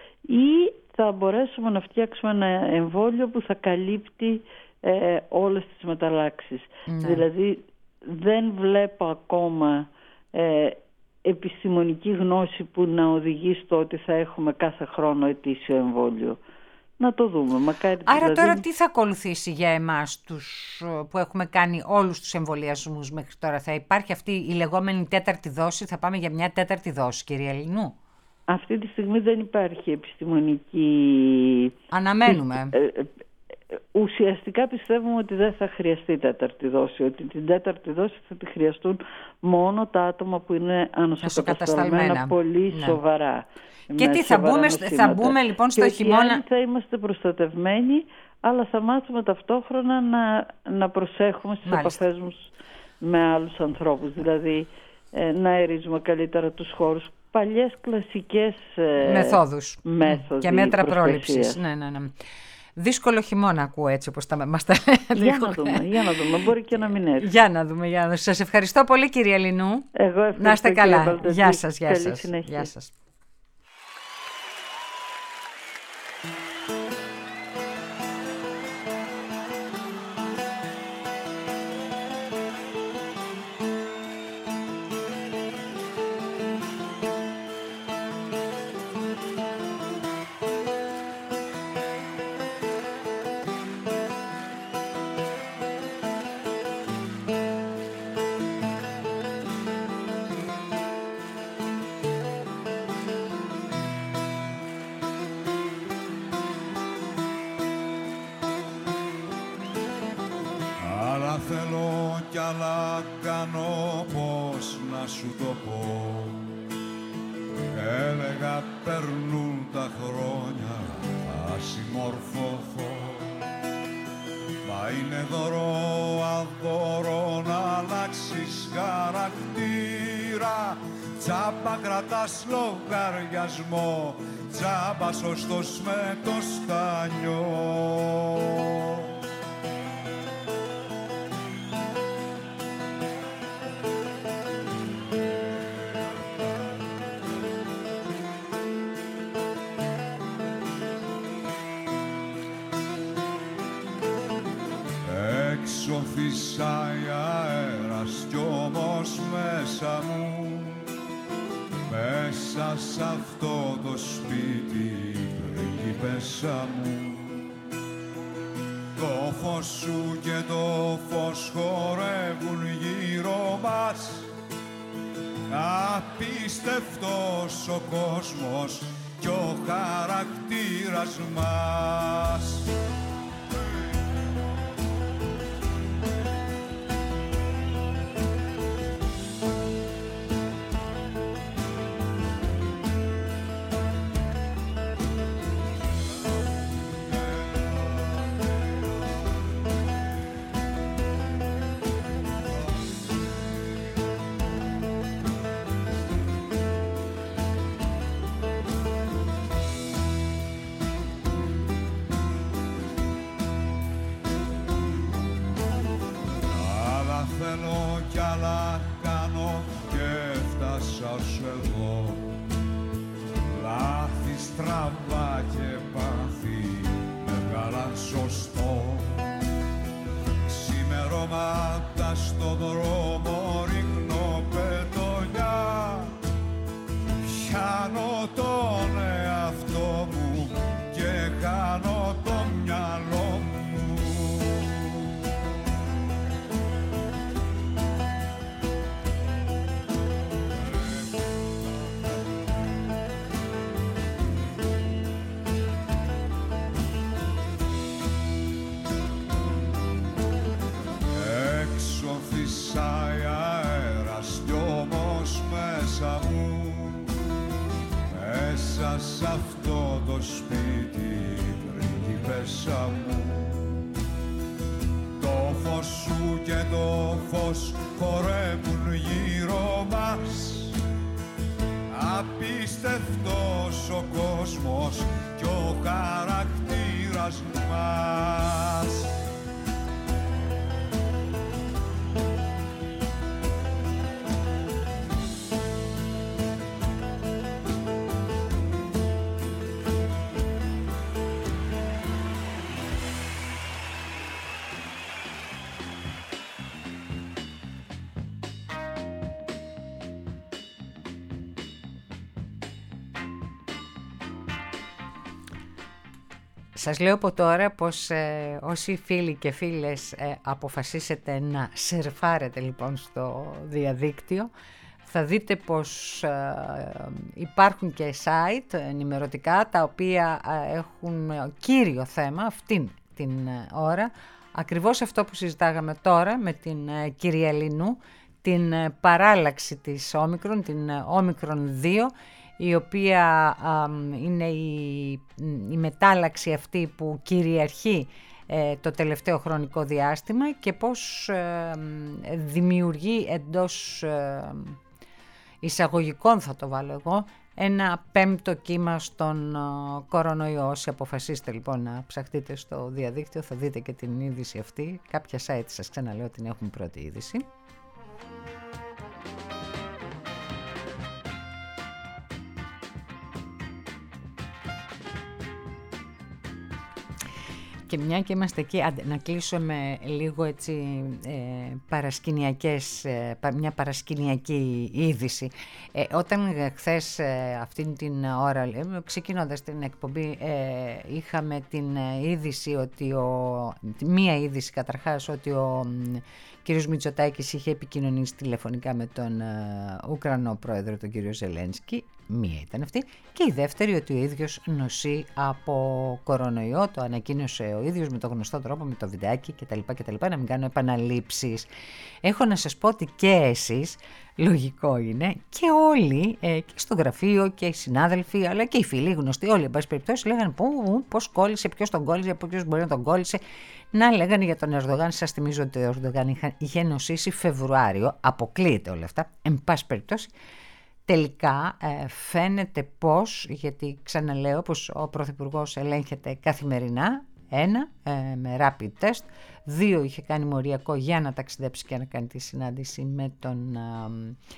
ή θα μπορέσουμε να φτιάξουμε ένα εμβόλιο που θα καλύπτει ε, όλες τις μεταλλάξεις. Mm-hmm. Δηλαδή δεν βλέπω ακόμα ε, επιστημονική γνώση που να οδηγεί στο ότι θα έχουμε κάθε χρόνο ετήσιο εμβόλιο. Να το δούμε. Μακάρι, Άρα δηλαδή... τώρα τι θα ακολουθήσει για εμάς τους, που έχουμε κάνει όλους τους εμβολιασμούς μέχρι τώρα? Θα υπάρχει αυτή η λεγόμενη τέταρτη δόση? Θα πάμε για μια τέταρτη δόση, κυρία Λινού? Αυτή τη στιγμή δεν υπάρχει επιστημονική... Αναμένουμε. Ε, ε, ουσιαστικά πιστεύουμε ότι δεν θα χρειαστεί τέταρτη δόση, ότι την τέταρτη δόση θα τη χρειαστούν μόνο τα άτομα που είναι ανοσοκατασταλμένα πολύ ναι. σοβαρά. Και τι θα μπούμε, θα μπούμε λοιπόν στο και χειμώνα? Και θα είμαστε προστατευμένοι, αλλά θα μάθουμε ταυτόχρονα να, να προσέχουμε στις Μάλιστα. επαφές μας με άλλους ανθρώπους, δηλαδή ε, να αερίζουμε καλύτερα τους χώρους, παλιές κλασικές ε, μεθόδους μέθοδοι και μέτρα πρόληψης. Ναι, ναι, ναι. Δύσκολο χειμώνα ακούω έτσι όπως τα, μας τα λέτε. Για να δούμε, για να δούμε, μπορεί και να μην έρθει. Για να δούμε, για να δούμε. Σας ευχαριστώ πολύ, κυρία Λινού. Εγώ ευχαριστώ. Να είστε καλά. Βαλταζή. Γεια σας, γεια Καλή σας. συνέχεια. Γεια σας. Θέλω κι άλλα κάνω, πώς να σου το πω. Έλεγα περνούν τα χρόνια, θα συμμορφωθώ. Μα είναι δώρο αδώρο να αλλάξεις χαρακτήρα. Τσάμπα κρατάς λογαριασμό, τσάμπα σωστός με το στάνιο. Έξω φυσάει αέρας κι όμως μέσα μου, μέσα σ' αυτό το σπίτι, πριγκίπεσσα μου, το φως σου και το φως χορεύουν γύρω μας. Απίστευτος ο κόσμος κι ο χαρακτήρας μας. Θέλω κι άλλα κάνω και έφτασα ως εδώ. Λάθη, στραβά και πάθη με βγάλαν σωστό. Ξημερώματα στο δρόμο ρίχνω πετονιά. Πιάνω τον εαυτό μου και χάνω το μυαλό μου. Φυσάει αέρας κι όμως μέσα μου, μέσα σ' αυτό το σπίτι, πριγκίπεσσα μου, το φως σου και το φως χορεύουν γύρω μας. Απίστευτος ο κόσμος κι ο χαρακτήρας μας. Σας λέω από τώρα πως ε, όσοι φίλοι και φίλες ε, αποφασίσετε να σερφάρετε λοιπόν στο διαδίκτυο, θα δείτε πως ε, υπάρχουν και site ενημερωτικά τα οποία ε, έχουν κύριο θέμα αυτήν την ώρα, ακριβώς αυτό που συζητάγαμε τώρα με την ε, κυρία Λινού, την ε, παράλλαξη της Όμικρον, την ε, Όμικρον δύο, η οποία α, είναι η, η μετάλλαξη αυτή που κυριαρχεί ε, το τελευταίο χρονικό διάστημα και πώς ε, δημιουργεί εντός ε, εισαγωγικών, θα το βάλω εγώ, ένα πέμπτο κύμα στον ε, κορονοϊό. Όσοι αποφασίσετε λοιπόν να ψαχτείτε στο διαδίκτυο θα δείτε και την είδηση αυτή. Κάποια site σας ξαναλέω την έχουν πρώτη είδηση. Και μια και είμαστε εκεί, άντε, να κλείσουμε λίγο έτσι ε, παρασκηνιακές, ε, μια παρασκηνιακή είδηση. Ε, όταν χθες ε, αυτήν την ώρα, ε, ξεκινώντας την εκπομπή, ε, είχαμε την είδηση ότι ο, μία είδηση καταρχάς ότι ο κύριος Μητσοτάκης είχε επικοινωνήσει τηλεφωνικά με τον ε, Ουκρανό πρόεδρο, τον κύριο Ζελένσκι. Μία ήταν αυτή. Και η δεύτερη ότι ο ίδιος νοσεί από κορονοϊό. Το ανακοίνωσε ο ίδιος με τον γνωστό τρόπο, με το βιντεάκι κτλ. κτλ. Να μην κάνω επαναλήψεις. Έχω να σας πω ότι και εσείς, λογικό είναι, και όλοι ε, και στο γραφείο και οι συνάδελφοι, αλλά και οι φίλοι γνωστοί, όλοι εν πάση περιπτώσει, λέγανε πώς κόλλησε, ποιος τον κόλλησε, ποιος μπορεί να τον κόλλησε. Να λέγανε για τον Ερντογάν. Σας θυμίζω ότι ο Ερντογάν είχε νοσήσει Φεβρουάριο. Αποκλείεται όλα αυτά. Εν πάση περιπτώσει. Τελικά ε, φαίνεται πως, γιατί ξαναλέω πως ο Πρωθυπουργός ελέγχεται καθημερινά, ένα, ε, με rapid test, δύο, είχε κάνει μοριακό για να ταξιδέψει και να κάνει τη συνάντηση με τον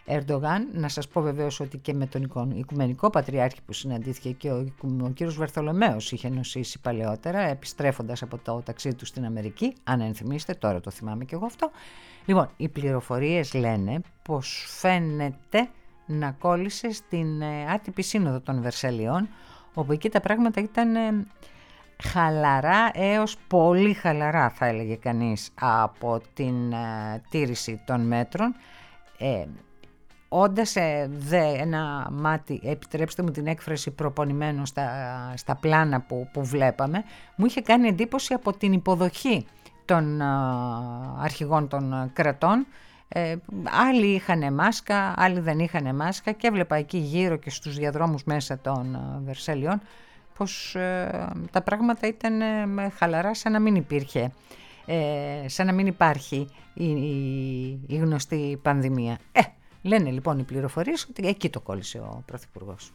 Ερντογάν. Να σας πω βεβαίως ότι και με τον Οικουμενικό Πατριάρχη που συναντήθηκε και ο, ο κύριος Βαρθολομαίος είχε νοσήσει παλαιότερα, επιστρέφοντας από το ταξίδι του στην Αμερική, αν ενθυμίστε, τώρα το θυμάμαι και εγώ αυτό. Λοιπόν, οι πληροφορίες λένε πως φαίνεται να κόλλησε στην άτυπη σύνοδο των Βερσαλιών, όπου εκεί τα πράγματα ήταν χαλαρά έως πολύ χαλαρά, θα έλεγε κανείς, από την ε, τήρηση των μέτρων. Ε, όντας ε, δε ένα μάτι, επιτρέψτε μου την έκφραση, προπονημένο στα, στα πλάνα που, που βλέπαμε, μου είχε κάνει εντύπωση από την υποδοχή των ε, αρχηγών των κρατών. Ε, άλλοι είχαν μάσκα, άλλοι δεν είχαν μάσκα, και έβλεπα εκεί γύρω και στους διαδρόμους μέσα των ε, Βερσαλιών πως ε, τα πράγματα ήταν ε, χαλαρά, σαν να μην υπήρχε, ε, σαν να μην υπάρχει η, η, η γνωστή πανδημία. Ε, λένε λοιπόν οι πληροφορίες ότι εκεί το κόλλησε ο Πρωθυπουργός.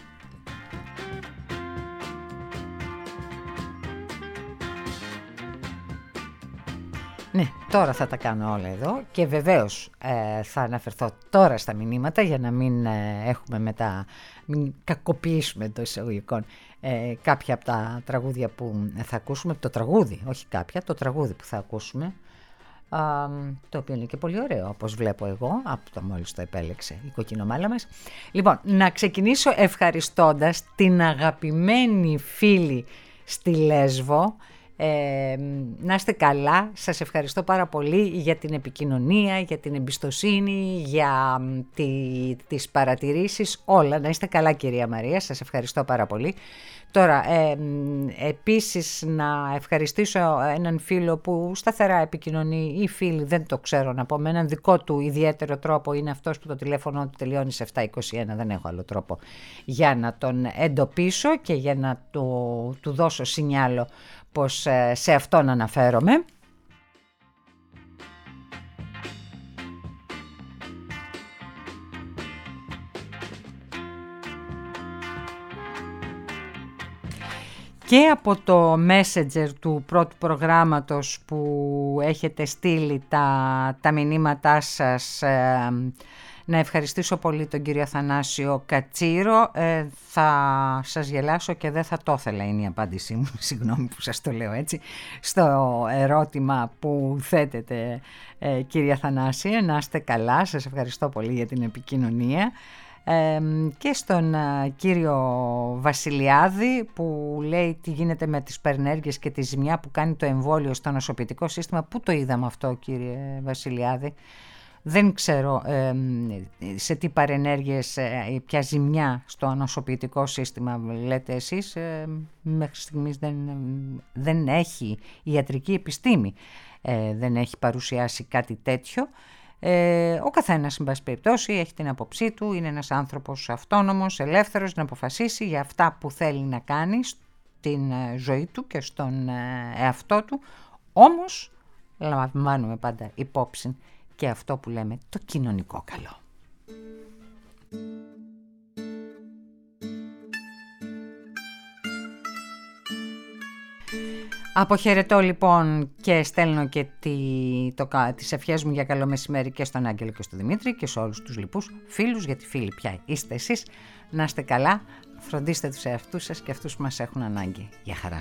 Ναι, τώρα θα τα κάνω όλα εδώ και βεβαίως ε, θα αναφερθώ τώρα στα μηνύματα για να μην ε, έχουμε μετά, μην κακοποιήσουμε εντός εισαγωγικών ε, κάποια από τα τραγούδια που θα ακούσουμε, το τραγούδι, όχι κάποια, το τραγούδι που θα ακούσουμε, α, το οποίο είναι και πολύ ωραίο όπως βλέπω εγώ, από το μόλις το επέλεξε η κοκκινομάλα μας. Λοιπόν, να ξεκινήσω ευχαριστώντας την αγαπημένη φίλη στη Λέσβο. Ε, να είστε καλά, σας ευχαριστώ πάρα πολύ για την επικοινωνία, για την εμπιστοσύνη, για τη, τις παρατηρήσεις, όλα. Να είστε καλά κυρία Μαρία, σας ευχαριστώ πάρα πολύ. Τώρα, ε, επίσης να ευχαριστήσω έναν φίλο που σταθερά επικοινωνεί, ή φίλοι, δεν το ξέρω να πω, με έναν δικό του ιδιαίτερο τρόπο, είναι αυτός που το τηλέφωνο του τελειώνει σε επτά είκοσι ένα, δεν έχω άλλο τρόπο για να τον εντοπίσω και για να του, του δώσω σινιάλο πως σε αυτόν αναφέρομαι. Και από το Messenger του πρώτου προγράμματος που έχετε στείλει τα, τα μηνύματά σας, ε, να ευχαριστήσω πολύ τον κύριο Αθανάσιο Κατσίρο. Ε, θα σας γελάσω και δεν θα το ήθελα, είναι η απάντησή μου, συγγνώμη που σας το λέω έτσι, στο ερώτημα που θέτετε ε, κύριε Αθανάσιο. Να είστε καλά, σας ευχαριστώ πολύ για την επικοινωνία. Ε, και στον uh, κύριο Βασιλιάδη που λέει τι γίνεται με τις παρενέργειες και τη ζημιά που κάνει το εμβόλιο στο νοσοποιητικό σύστημα. Πού το είδαμε αυτό κύριε Βασιλιάδη? Δεν ξέρω ε, σε τι παρενέργειες, ε, ποια ζημιά στο νοσοποιητικό σύστημα λέτε εσείς. Ε, μέχρι στιγμής δεν, δεν έχει η ιατρική επιστήμη, ε, δεν έχει παρουσιάσει κάτι τέτοιο. Ε, ο καθένας, εν πάση περιπτώσει, έχει την άποψή του, είναι ένας άνθρωπος αυτόνομος, ελεύθερος να αποφασίσει για αυτά που θέλει να κάνει στην ζωή του και στον εαυτό του. Όμως λαμβάνουμε πάντα υπόψη και αυτό που λέμε το κοινωνικό καλό. Αποχαιρετώ λοιπόν και στέλνω και τη, το, τις ευχές μου για καλό μεσημέρι και στον Άγγελο και στον Δημήτρη και σε όλους τους λοιπούς φίλους, γιατί φίλοι πια είστε εσείς. Να είστε καλά, φροντίστε τους εαυτούς σας και αυτούς που μας έχουν ανάγκη. Γεια χαρά.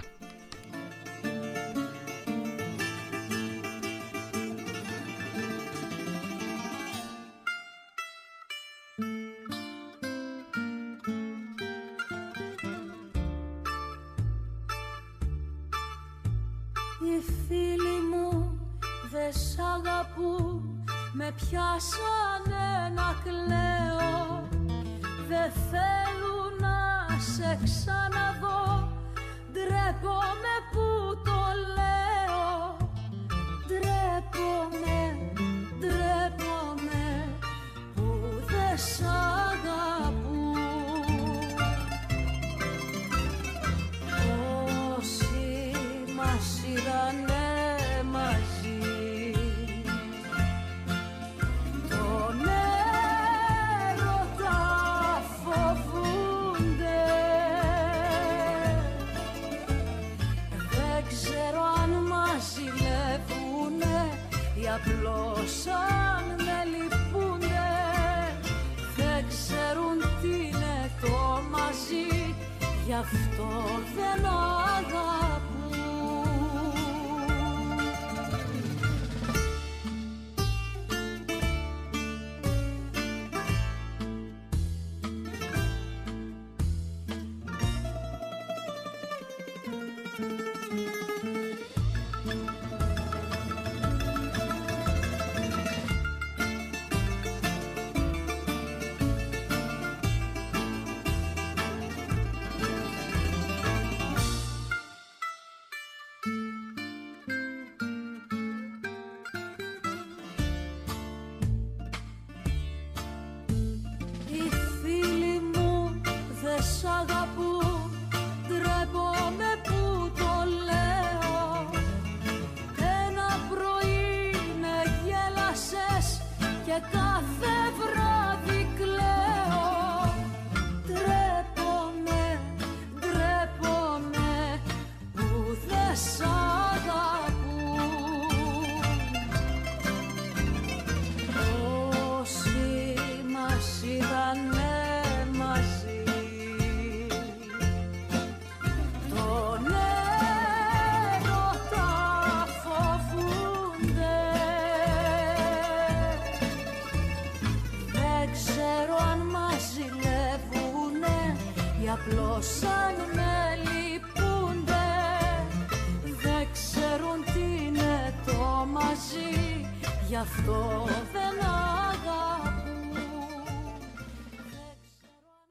Πιάσανε να κλαίω, δε θέλουν να σε ξαναδώ. Ντρέπομαι που το λέω, ντρέπομαι, ντρέπομαι που δε σ' αγαπούν. Όσοι μας είδανε μαζί, απλώς αν με λυπούνται, μαζί, γι' αυτό δεν αγαπούν. Απλώς αν με λυπούνται, δεν ξέρουν τι είναι το μαζί, γι' αυτό δεν αγαπώ.